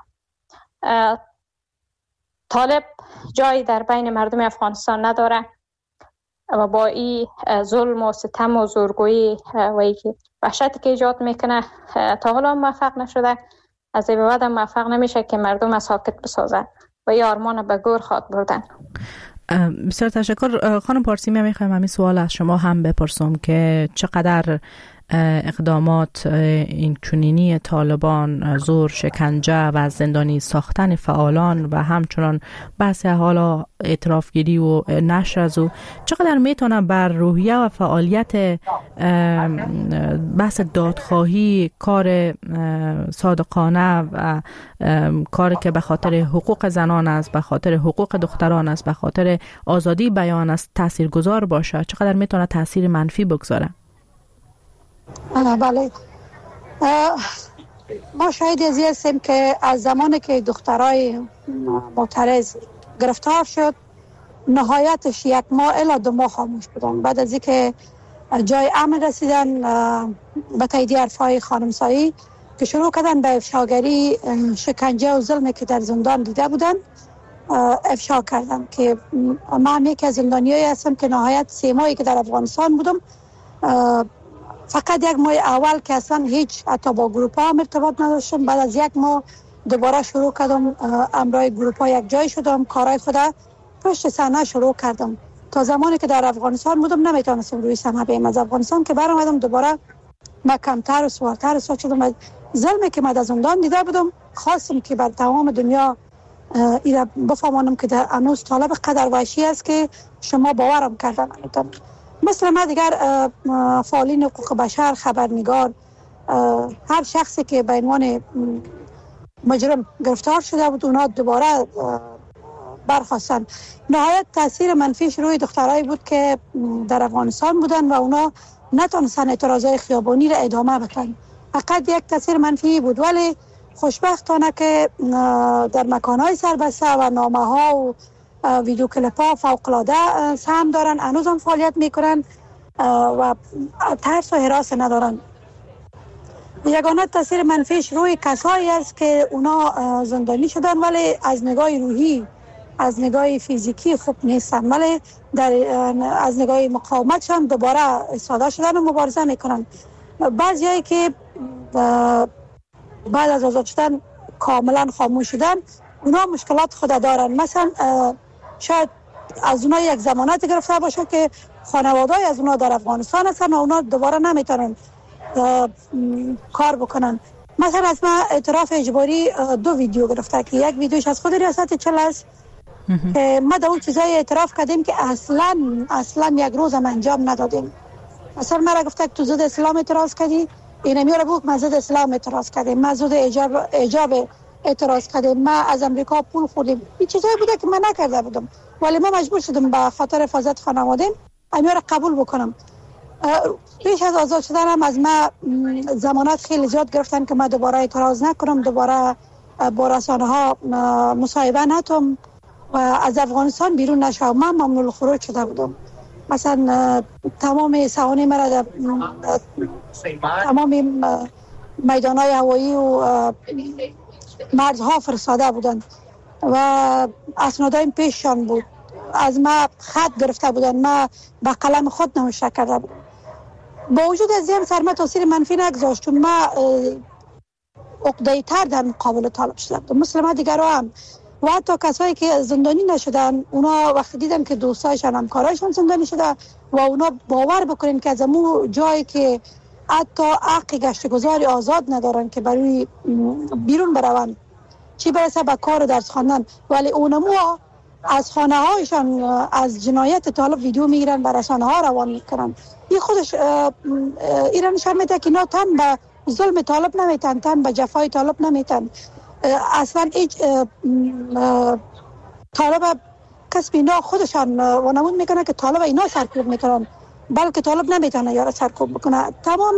طالب جایی در بین مردم افغانستان نداره و با این ظلم و ستم و زورگویی و اینکه وحشتی که ایجاد میکنه تا حالا موفق نشده، از این بعد موفق نمیشه که مردم ساکت بسازن و این آرمان به گور خواد بردن. بسیار تشکر. خانم پارسی، می میخوایم همین سوال از شما هم بپرسم که چقدر اقدامات این چنینی طالبان، زور، شکنجه و زندانی ساختن فعالان و همچنان بحث حالا اعترافگیری و نشر از او چقدر میتونه بر روحیه و فعالیت بحث دادخواهی، کار صادقانه و کاری که به خاطر حقوق زنان است، به خاطر حقوق دختران است، به خاطر آزادی بیان است تاثیرگذار باشه؟ چقدر میتونه تاثیر منفی بگذاره؟ بله، ما شاهد از این هستیم که از زمانی که دخترای معترض گرفتار شد نهایتش یک ماه الی دو ماه خاموش بودن. بعد از اینکه جای امن رسیدن به تایید حرفای خانم سایی که شروع کردن به افشاگری شکنجه و ظلمی که در زندان دیده بودن افشا کردن. که من هم یکی از زندانیایی هستم که نهایت سه ماهی که در افغانستان بودم، فقط یک ماه اول که اصلا هیچ حتی با گروپ ها هم ارتباط نداشتم، بعد از یک ماه دوباره شروع کردم امرای گروپ ها یک جای شدم، کارهای خود پشت صحنه شروع کردم. تا زمانی که در افغانستان بودم نمیتونستم روی صحنه بیام. از افغانستان که برآمدم دوباره من کمتر و سوارتر و سوار شدم. ظلمی که من در زندان دیده بودم خواستم که بر تمام دنیا اینا بفهمانم که در انوس طالب قدر وحشی است که شما باورم کردن. مثل ما دیگر فعالین حقوق بشر، خبرنگار، هر شخصی که به عنوان مجرم گرفتار شده بود اونا دوباره برخواستن. نهایت تاثیر منفیش روی دخترایی بود که در افغانستان بودن و اونا نتونستن اعتراضای خیابانی را ادامه بدن. فقط یک تاثیر منفی بود، ولی خوشبختانه که در مکانهای سربسته و نامه ها و ویدیو کلیپ ها فوق‌العاده سهم دارن، هنوز هم فعالیت میکنن و ترس و هراس ندارن. یگانه تاثیر منفیش روی کسایی است که اونا زندانی شدن ولی از نگاه روحی، از نگاه فیزیکی خوب نیستن، ولی در از نگاه مقاومتشان دوباره استفاده شدن و مبارزه میکنن. بعضیایی که بعد از آزاد شدن کاملا خاموش شدن اونا مشکلات خود دارن. مثلا شاید از اونا یک زمانت گرفته باشه که خانواده‌ای از اونا در افغانستان هستن و اونا دوباره نمیتونن کار بکنن. مثلا از من اعتراف اجباری دو ویدیو گرفته که یک ویدیوش از خود ریاست چله است که ما در اون چیزای اعتراف کردیم که اصلا اصلا یک روز هم انجام ندادیم. مثلا مرا گفته که تو ضد اسلام اعتراض کردی، اینه میاره بود ما ضد اسلام اعتراض کردیم، ما ضد ایجاب ایجاب اعتراض کردیم، ما از امریکا پول خوردیم. این چیزایی بوده که من نکرده بودم ولی ما مجبور شدم به خاطر حفاظت خانواده‌ام اینا رو قبول بکنم. پیش از آزاد شدنم از ما ضمانت خیلی زیاد گرفتن که من دوباره اعتراض نکنم، دوباره با رسانه ها مصاحبه نکنم و از افغانستان بیرون نشم. من ممنوع الخروج شده بودم. مثلا تمام سوانح مرا در تمام میدان‌های هوایی و مرزها فرستاده بودند و اسنادایم پیششان بود. از ما خط گرفته بودن، ما با قلم خود نوشته کرده بودم. با وجود از این سر ما تاثیر منفی نگذاشت چون ما عقده‌ای تر در مقابل طالب شده بودم. مثل ما دیگر هم و حتی کسایی که زندانی نشدن اونا وقتی دیدن که دوستایشان همکارایشان زندانی شده و اونا باور بکنین که از امو جایی که حتی حق گشتگذاری آزاد ندارن که برای بیرون بروند چی برسه به کار و درس خواندن، ولی اونمو از خانه هایشان از جنایت طالب ویدیو میگیرن بر رسانه ها روان میکنن. این خودش ایران نشان میده که اینا تن به ظلم طالب نمیتن، تن به جفای طالب نمیتن. اصلا هیچ طالب کسب اینا خودشان وانمود میکنه که طالب اینا سرکوب میکنن، بلکه طالب نمیتونه یارو سرکوب بکنه. تمام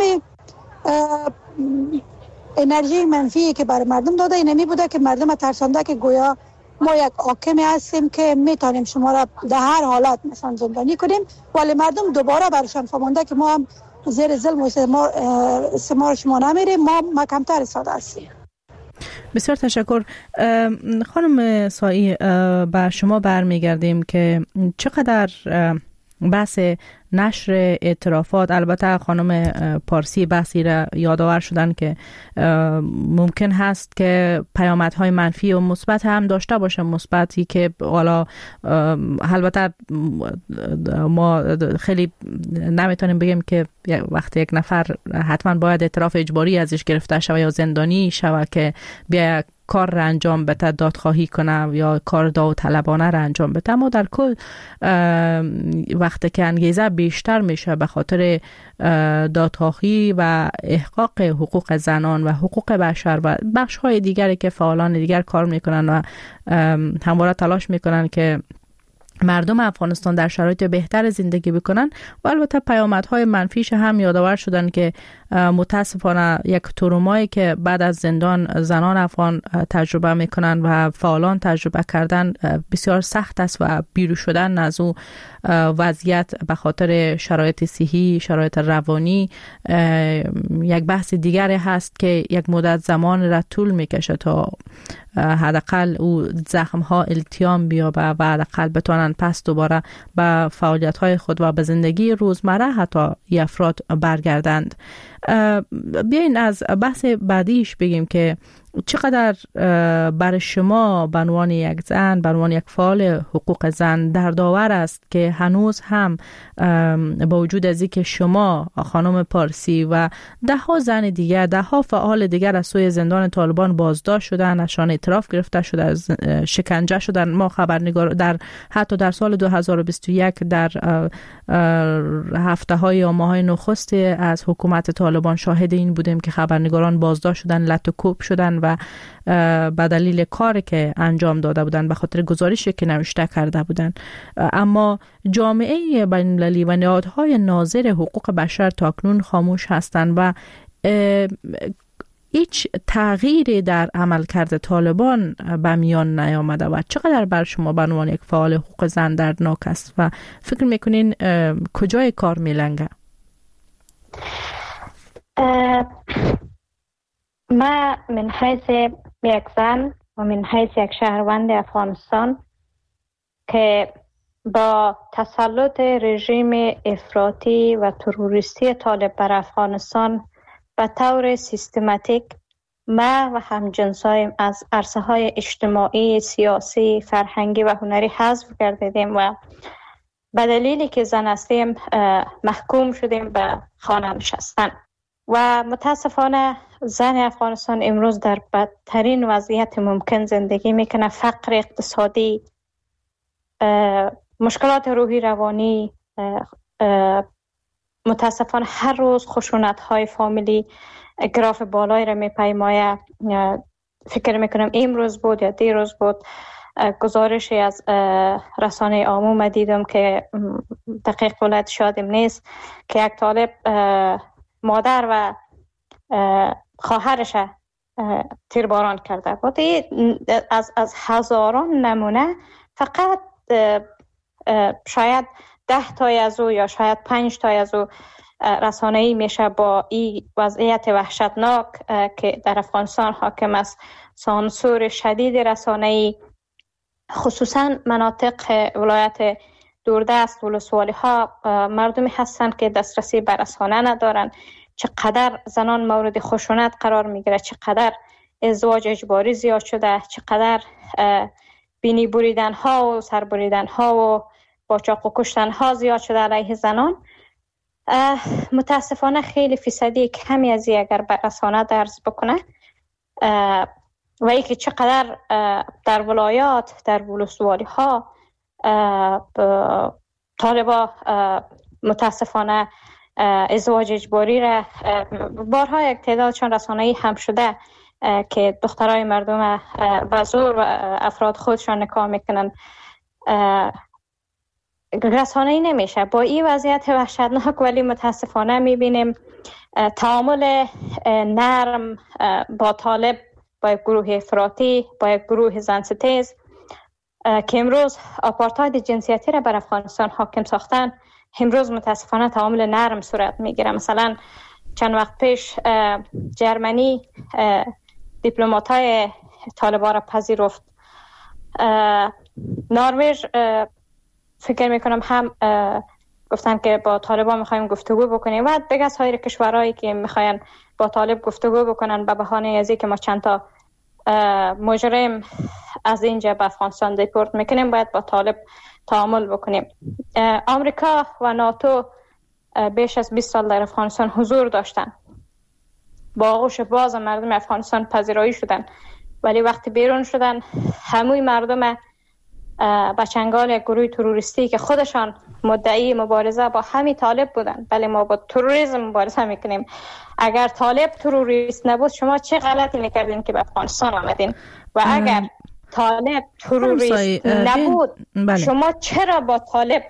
انرژی منفی که برای مردم داده اینمی بوده که مردم ترسانده که گویا ما یک حاکمی هستیم که میتونیم شما را در هر حالت مثلا زندانی کنیم، ولی مردم دوباره برشان فهمونده که ما هم زیر ظلم و استعمار شما نمیریم، ما ما کمتر ساده هستیم. بسیار تشکر. خانم سایی، به شما برمیگردیم که چقدر بحث نشر اعترافات، البته خانم پارسی بحثی را یادآور شدن که ممکن هست که پیامدهای منفی و مثبت هم داشته باشه. مثبتی که حالا البته ما خیلی نمیتونیم بگیم که وقتی یک نفر حتما باید اعتراف اجباری ازش گرفته شود یا زندانی شود که بیا کار را انجام بده، دادخواهی کنه یا کار داوطلبانه را انجام بده، اما در کل وقتی که انگیزه بیشتر میشه به خاطر دادخواهی و احقاق حقوق زنان و حقوق بشر و بخش های دیگری که فعالان دیگر کار میکنن و همواره تلاش میکنن که مردم افغانستان در شرایط بهتر زندگی بکنن و البته پیامدهای منفیش هم یادآور شدن که متاسفانه یک ترومایی که بعد از زندان زنان افغان تجربه میکنن و فعالان تجربه کردن بسیار سخت است و بیرون شدن از او وضعیت به خاطر شرایط صحی، شرایط روانی یک بحث دیگری هست که یک مدت زمان را طول میکشه تا حداقل او زخم ها التیام بیابه و حداقل بتونن پس دوباره به فعالیت های خود و به زندگی روزمره حتی افراد برگردند. بیاین از بحث بعدیش بگیم که چقدر برای شما به عنوان یک زن، به عنوان یک فعال حقوق زن دردآور است که هنوز هم با وجود از اینکه شما خانم پارسی و ده ها زن دیگر، ده ها فعال دیگر از سوی زندان طالبان بازداشت شدن، ازشان اعتراف گرفته شده، از شکنجه شدن. ما خبرنگار در حتی در سال دو هزار و بیست و یک در هفته های یا ماه های نخست از حکومت طالبان شاهد این بودیم که خبرنگاران بازداشت شدن، لط و کوب شدن و به دلیل کاری که انجام داده بودند، به خاطر گزارشی که نوشته کرده بودند. اما جامعه بین‌المللی و نهادهای ناظر حقوق بشر تاکنون خاموش هستند و هیچ تغییری در عملکرد طالبان به میان نیامده و چقدر بر شما به عنوان یک فعال حقوق زن دردناک است و فکر میکنین کجای کار میلنگه؟ ما من حیث یک زن و من حیث یک شهروند افغانستان که با تسلط رژیم افراطی و تروریستی طالب بر افغانستان به طور سیستماتیک ما و همجنسایم از عرصه‌های اجتماعی، سیاسی، فرهنگی و هنری حذف گردیدیم و به دلیلی که زن هستیم محکوم شدیم به خانه نشستن و متاسفانه زن افغانستان امروز در بدترین وضعیت ممکن زندگی میکنه. فقر اقتصادی، مشکلات روحی روانی، متاسفانه هر روز خشونت های فامیلی گراف بالایی را میپیمایه. فکر میکنم امروز بود یا دیروز بود گزارشی از رسانه عموم دیدم که دقیق ولایت شادم نیست که یک طالب مادر و خواهرش تیرباران کرده بود. از از هزاران نمونه فقط شاید ده تای از او یا شاید پنج تای از او رسانه‌ای میشه با این وضعیت وحشتناک که در افغانستان حاکم است، سانسور شدید رسانه‌ای، خصوصا مناطق ولایت دوردست ولسوالی ها مردمی هستند که دسترسی به رسانه ندارن. چقدر زنان مورد خشونت قرار میگیره، چقدر ازدواج اجباری زیاد شده، چقدر بینی بریدن ها و سر بریدن ها و با چاقو کشتن ها زیاد شده علیه زنان. متاسفانه خیلی فیصدی کمی از اگر به رسانه درز بکنه و ای که چقدر در ولایات، در ولسوالی ها طالبا متاسفانه ازدواج اجباری را بارها یک تعدادشان رسانه‌ای هم شده که دخترای مردم به زور و افراد خودشان نکاح میکنن. رسانه‌ای نمیشه با این وضعیت وحشتناک، ولی متاسفانه میبینیم تعامل نرم با طالب، با یک گروه افراطی، با یک گروه زنستیز که امروز آپارتاید جنسیتی را بر افغانستان حاکم ساختن، امروز متاسفانه تعامل نرم صورت میگیره. مثلا چند وقت پیش جرمنی دیپلمات‌های طالبان را پذیرفت. نروژ فکر میکنم هم گفتن که با طالبان میخوایم گفتگو بکنیم و دیگه سایر کشورهایی که میخواین با طالب گفتگو بکنن به بهانه از اینکه ما چند تا مجرم از اینجا به افغانستان دیپورت میکنیم باید با طالب تعامل بکنیم. آمریکا و ناتو بیش از بیست سال در افغانستان حضور داشتن، با آغوش باز مردم افغانستان پذیرایی شدن، ولی وقتی بیرون شدن هموی مردم با چنگال یک گروه تروریستی که خودشان مدعی مبارزه با همین طالب بودن. بله ما با تروریسم مبارزه میکنیم. اگر طالب تروریست نبود شما چه غلطی میکردین که به افغانستان آمدین؟ و اگر طالب تروریست نبود بله. شما چرا با طالب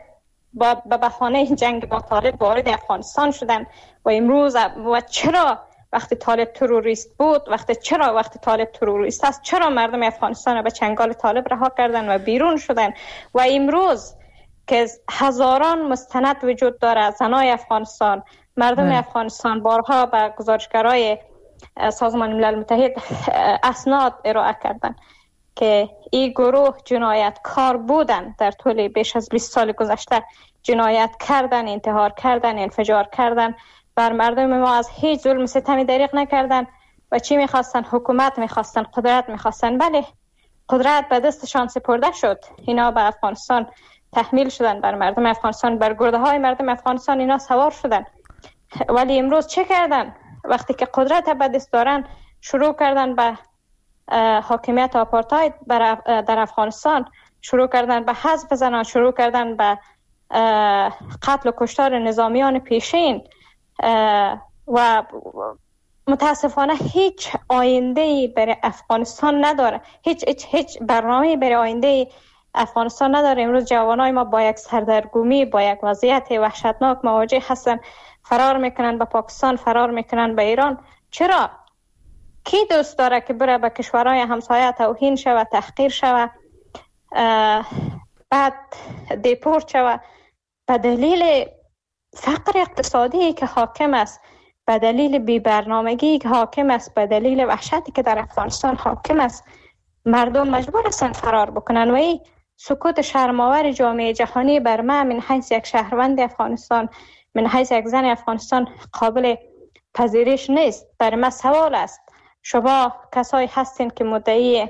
با به بهانه جنگ با طالب وارد افغانستان شدن و امروز و چرا وقتی طالب تروریست بود، وقتی چرا وقتی طالب تروریست است، چرا مردم افغانستان را به چنگال طالب رها کردن و بیرون شدن و امروز که هزاران مستند وجود داره، زنای افغانستان، مردم اه. افغانستان بارها به گزارشگرای سازمان ملل متحد اسناد ارائه کردن که این گروه جنایتکار بودن، در طول بیش از بیست سال گذشته جنایت کردن، انتحار کردن، انفجار کردن، بر مردم ما از هیچ ظلم ستمی دریغ نکردن و چی میخواستن؟ حکومت میخواستن، قدرت میخواستن. بله، قدرت به دستشان سپرده شد، اینا به افغانستان تحمیل شدن، بر مردم افغانستان، بر گرده های مردم افغانستان اینا سوار شدن. ولی امروز چه کردن؟ وقتی که قدرت به دست دارن شروع کردن به حاکمیت آپارتاید در افغانستان، شروع کردن به حذف زنان، شروع کردن به قتل و کشتار نظامیان پیشین و متاسفانه هیچ آینده‌ای برای افغانستان نداره، هیچ هیچ هیچ برنامه‌ای برای آینده افغانستان نداره. امروز جوانای ما با یک سردرگمی، با یک وضعیت وحشتناک مواجه هستن، فرار میکنن به پاکستان، فرار میکنن به ایران. چرا؟ کی دوست داره که بره به کشورهای همسایه توهین شود، تحقیر شود، بعد دیپورت شود؟ به دلیل فقر اقتصادی که حاکم است، به دلیل بی‌برنامگی که حاکم است، به دلیل وحشتی که در افغانستان حاکم است، مردم مجبور هستند فرار بکنن و این سکوت شرم‌آور جامعه جهانی بر من من حیث یک شهروند افغانستان، من حیث یک زن افغانستان قابل پذیرش نیست. برای من سوال است، شما کسایی هستین که مدعی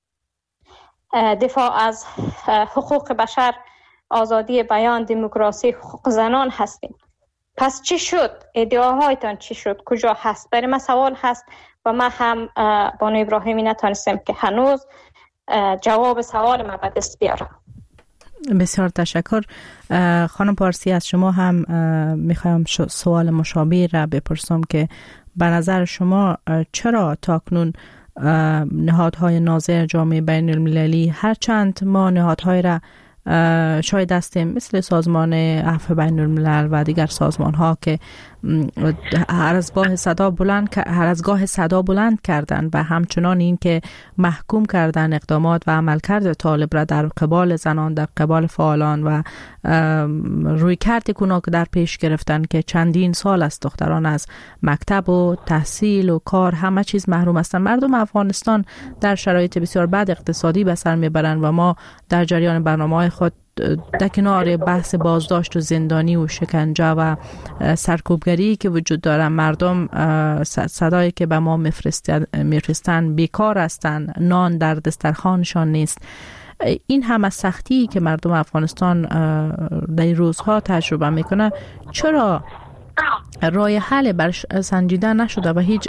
دفاع از حقوق بشر، آزادی بیان، دموکراسی، حقوق زنان هستین، پس چی شد؟ ادعاهایتان چی شد؟ کجا هست؟ برای من سوال هست و من هم بانو ابراهیمی نتانستم که هنوز جواب سوال من به دست بیارم. بسیار تشکر. خانم پارسی، از شما هم میخوایم سوال مشابه را بپرسم که به نظر شما چرا تاکنون نهادهای ناظر جامعه بین المللی، هرچند ما نهادهای را شاید هستیم مثل سازمان عفو بین الملل و دیگر سازمان ها که هر از گاه صدا بلند هر از گاه صدا بلند کردن و همچنان این که محکوم کردن اقدامات و عملکرد طالب را در قبال زنان، در قبال فعالان و روی کرد کنا که در پیش گرفتن که چندین سال است دختران از مکتب و تحصیل و کار همه چیز محروم هستند. مردم افغانستان در شرایط بسیار بد اقتصادی به سر میبرند و ما در جریان برنامه‌های خود در کنار بحث بازداشت و زندانی و شکنجه و سرکوبگری که وجود داره، مردم صدایی که به ما میفرستن بیکار هستند، نان در دسترخوانشان نیست. این همه سختی که مردم افغانستان در این روزها تجربه میکنه، چرا راه حل برش سنجیده نشده و هیچ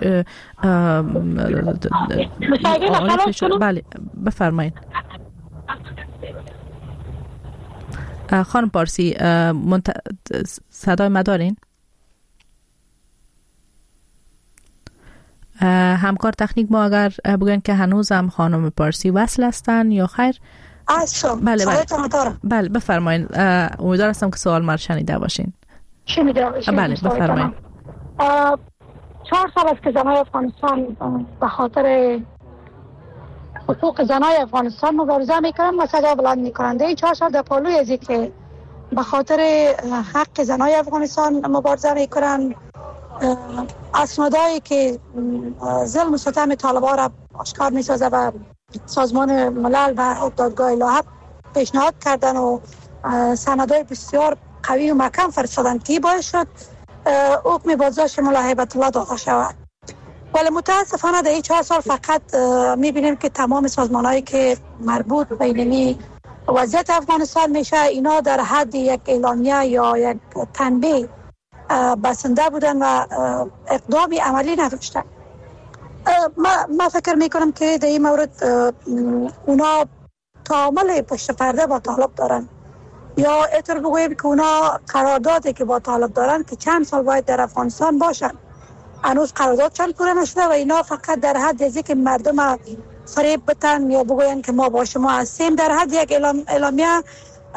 بله بفرمایید. خانم پارسی، منت... صدای ما دارین؟ همکار تکنیک ما اگر بگن که هنوز هم خانم پارسی وصل هستن یا خیر؟ بله بله بله بفرمایید. امیدوار هستم که سوال ما شنیده باشین. شنیده باشین. بله بفرمایید. چهار سال است که زنای افغانستان به خاطر حقوق زنای افغانستان مبارزه میکنن و صدا بلند میکنند. این چهار سال در پالوی ازی که به خاطر حق زنای افغانستان مبارزه میکنن، اسنادایی که ظلم و ستم طالبان را آشکار میسازه و سازمان ملل و دادگاه الهه پیشنهاد کردن و سندهای بسیار قوی و محکم فرستادن که باعث شد حکم بازداشت ملا هیبت الله داده شود. ولی متاسفانه در این چهار سال فقط میبینیم که تمام سازمانهایی که مربوط به اینمی وضعیت افغانستان میشه، اینا در حد یک اعلامیه یا یک تنبیه بسنده بودن و اقدامی عملی نداشتن. ما, ما فکر میکنم که در این مورد اونا تعامل پشت پرده با طالب دارن، یا اطور بگویم که اونا قراردادی که با طالب دارن که چند سال باید در افغانستان باشن، هنوز قرارداد چند پوره نشده و اینا فقط در حد ازی که مردم فریب بتن یا بگوین که ما با شما هستیم، در حد یک اعلام اعلامیه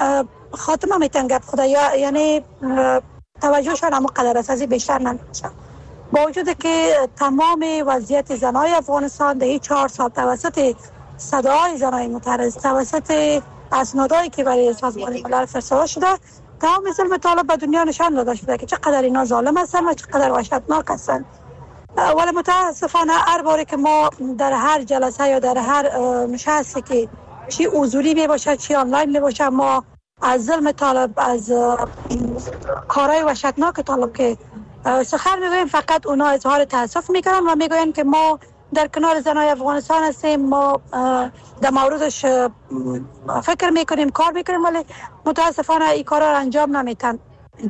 خاتمه میتن گپ خدا، یا یعنی توجهشان هم قدر است از بیشتر نمیشه. با وجود که تمام وضعیت زنای افغانستان در این چهار سال توسط صدای زنای معترض، توسط اسنادایی که برای سازمان ملل فرستاده شده، تمام ظلم طالب به دنیا نشان داده شده که چقدر اینا ظالم هستن و چقدر وحشتناک هستن. ولی متاسفانه هر باری که ما در هر جلسه یا در هر نشستی که چی حضوری می باشه چی آنلاین می باشه، ما از ظلم طالب، از کارهای وحشتناک طالب که سخن میگویم، فقط اونا اظهار تاسف میکنن و میگوین که ما در کنار زنای افغانستان هستیم، ما در موردش فکر میکنیم، کار میکنیم، ولی متاسفانه این کارا را انجام نمیتن.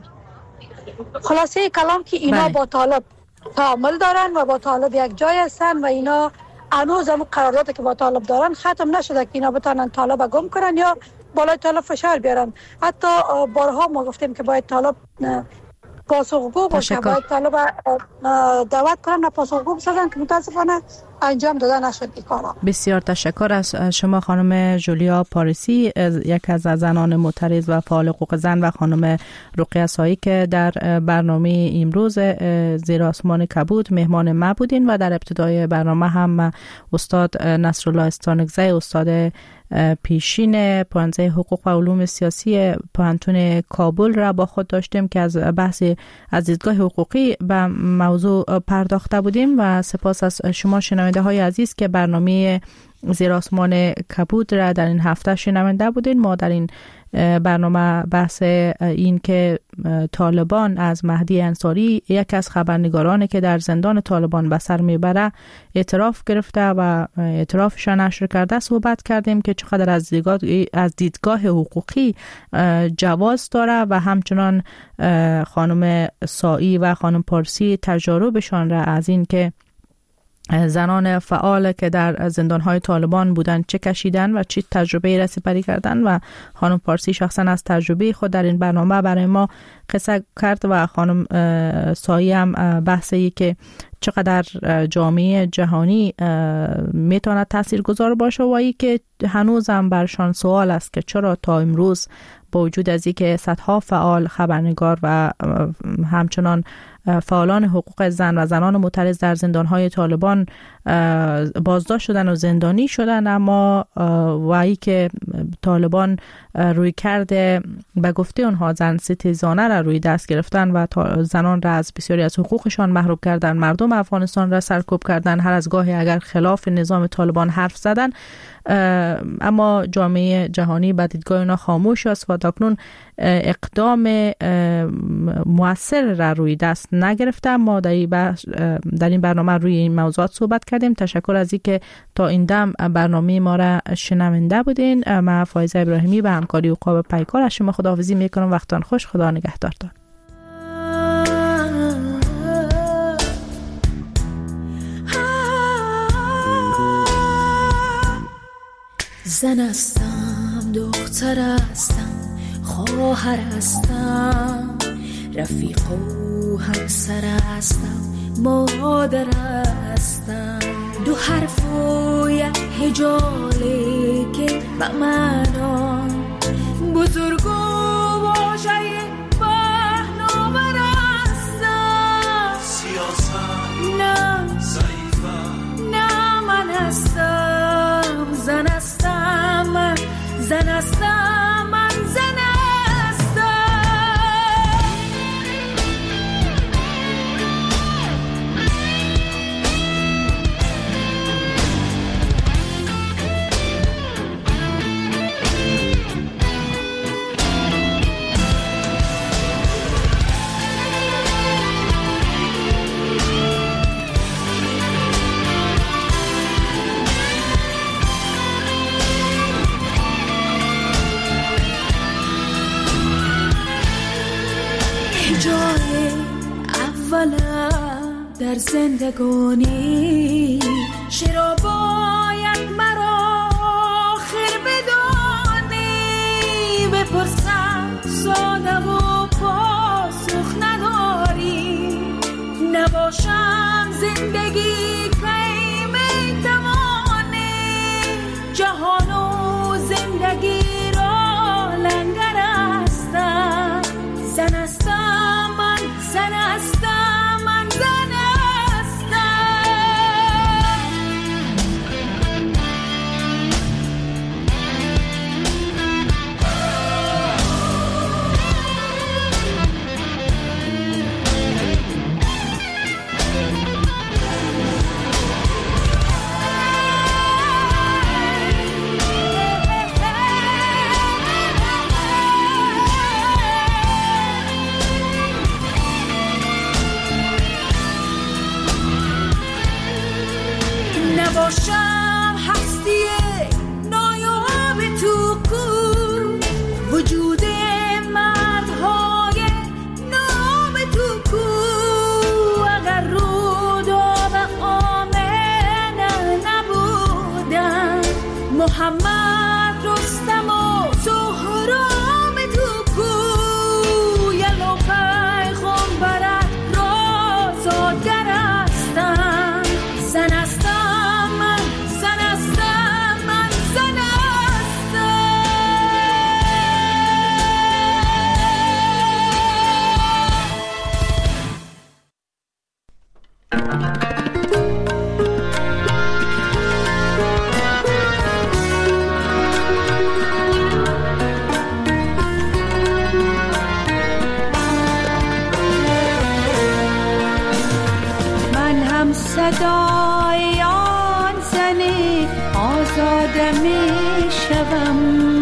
خلاصه کلام که اینا بله. با طالب تعامل دارن و با طالب یک جای هستن و اینا هنوز هم قراردادی که با طالب دارن ختم نشده که اینا بتونن طالب گم کنن یا بالای طالب فشار بیارن. حتی بارها ما گفتیم که باید طالب پاسخگو باشه، باید طالب دعوت کنن و پاسخگو بسازن که متاسفانه انجام داده نشد این کارا. بسیار تشکر از شما خانم جولیا پاریسی، یک از زنان معترض و فعال حقوق زن، و خانم رقیه سایی که در برنامه امروز زیر آسمان کبود مهمان ما بودین. و در ابتدای برنامه هم استاد نصرالله استانکزی، استاد پیشین پانزه حقوق و علوم سیاسی پوهنتون کابل را با خود داشتیم که از بحث از دیدگاه حقوقی به موضوع پرداخته بودیم. و سپاس از شما شنونده های عزیز که برنامه زیر آسمان کبود را در این هفته شنونده بودین. ما در این برنامه بحث این که طالبان از مهدی انصاری، یک از خبرنگارانی که در زندان طالبان به سر میبره، اعتراف گرفته و اعترافشان نشر کرده صحبت کردیم که چقدر از دیدگاه, از دیدگاه حقوقی جواز داره و همچنان خانم سایی و خانم پارسی تجاربشان را از این که زنان فعال که در زندانهای طالبان بودن چه کشیدن و چه تجربه را سپری کردن، و خانم پارسی شخصا از تجربه خود در این برنامه برای ما قصه کرد و خانم سایی هم بحثی که چقدر جامعه جهانی میتونه تاثیرگذار باشه و ای که هنوز هم برشان سوال است که چرا تا امروز با وجود از اینکه صدها فعال، خبرنگار و همچنان فعالان حقوق زن و زنان معترض در زندانهای طالبان بازداشت شدن و زندانی شدن، اما و ای که طالبان روی کرده به گفته اونها زن ستیزانه را روی دست گرفتن و زنان را از بسیاری از حقوقشان محروم کردن، مردم افغانستان را سرکوب کردن، هر از گاهی اگر خلاف نظام طالبان حرف زدن، اما جامعه جهانی به دیدگاه اونا خاموش است و تاکنون اقدام مؤثر را روی دست نگرفته. ما در این برنامه روی این موضوعات صحبت کردیم. تشکر از اینکه تا این دم برنامه ما را شنونده بودین. من فایزه ابراهیمی به همکاری عقاب پیکار از شما خداحافظی میکنم. وقتان خوش، خدا نگهدارتان. زن هستم، دختر هستم، خواهر هستم، رفیق و همسر هستم، مادر هستم. دو حرف و یک هجاله که به معنا بزرگ و واژه پهناور هستم. سیاست نه ضعیفم، نه من هستم زن هستم، من زن هستم، من زن هستم. جای اولم در زندگانی، چرا باید مرا آخر بدانی؟ بپرسم ساده و پاسخ نداری. نباشم زندگی کی میتوانی؟ جهان و زندگی را لنگر نباشم هستی نایاب تو کو، وجود مردهای نام تو کو. اگر رود آب آمنه نبودم، محمد رستم و سهراب تو کو. یلو پیغمبرت رازادگر هستم، زن هستم من، زن هستم من، زن هستم. صدای آن زنی آزاده می شوم،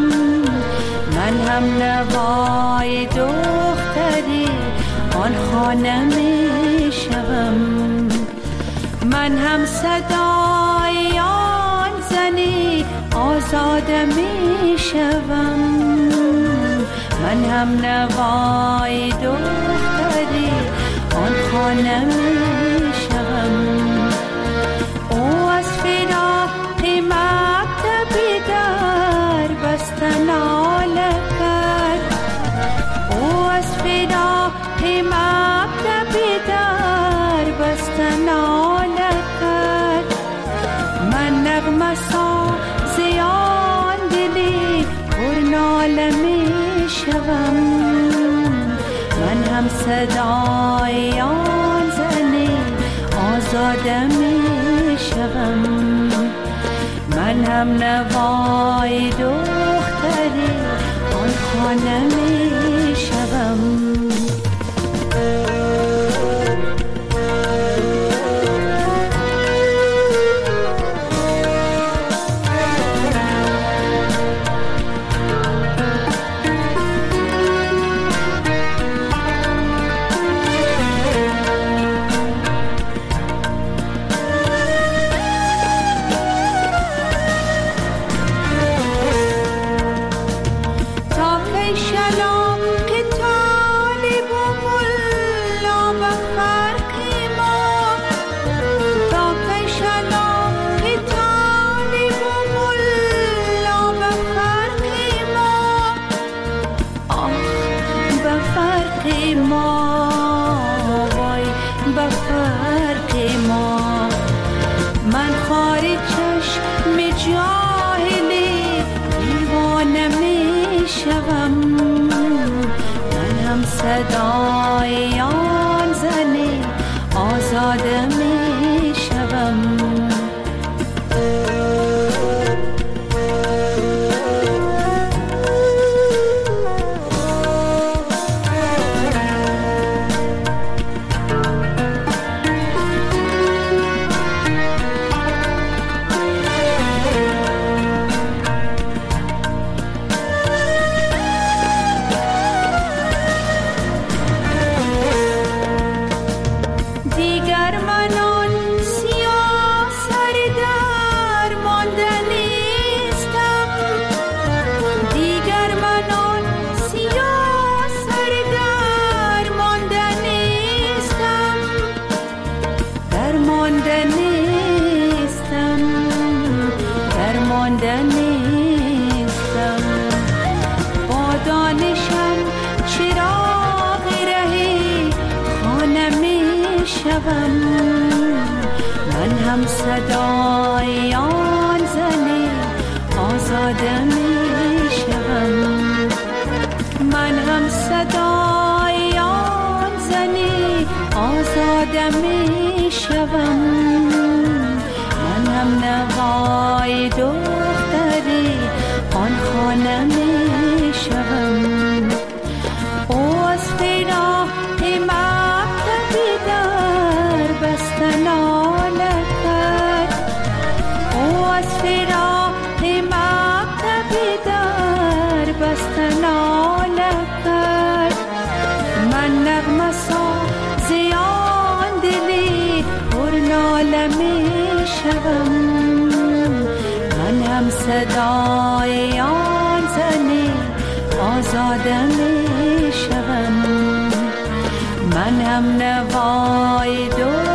من هم نوای دختری آن خانه می شوم. من هم صدای آن زنی آزاده می شوم، من هم نوای دختری آن خانه می شوم. او از فراق مکتبی در بستن ناله کرد، او از فراق مکتبی در بستن ناله کرد. من نغمه سازی آن دلی پر ناله می شوم، من هم صدای آن زنی آزاده می شوم، من هم نوای دختری آن خانه می شوم. صدای آن زنی آزاده می شوم. من هم صدای آن زنی آزاده می شوم، من هم صدای آن زنی آزاده می شوم، من هم نوای دختری آن خانه می شوم. او از فراق مکتبی در بستن ناله کرد، او از فراق مکتبی در بستن ناله کرد. من نغمه سازی آن دلی پر ناله می شوم، هم صدای آن زنه آزاده می شوم، من هم نوای دو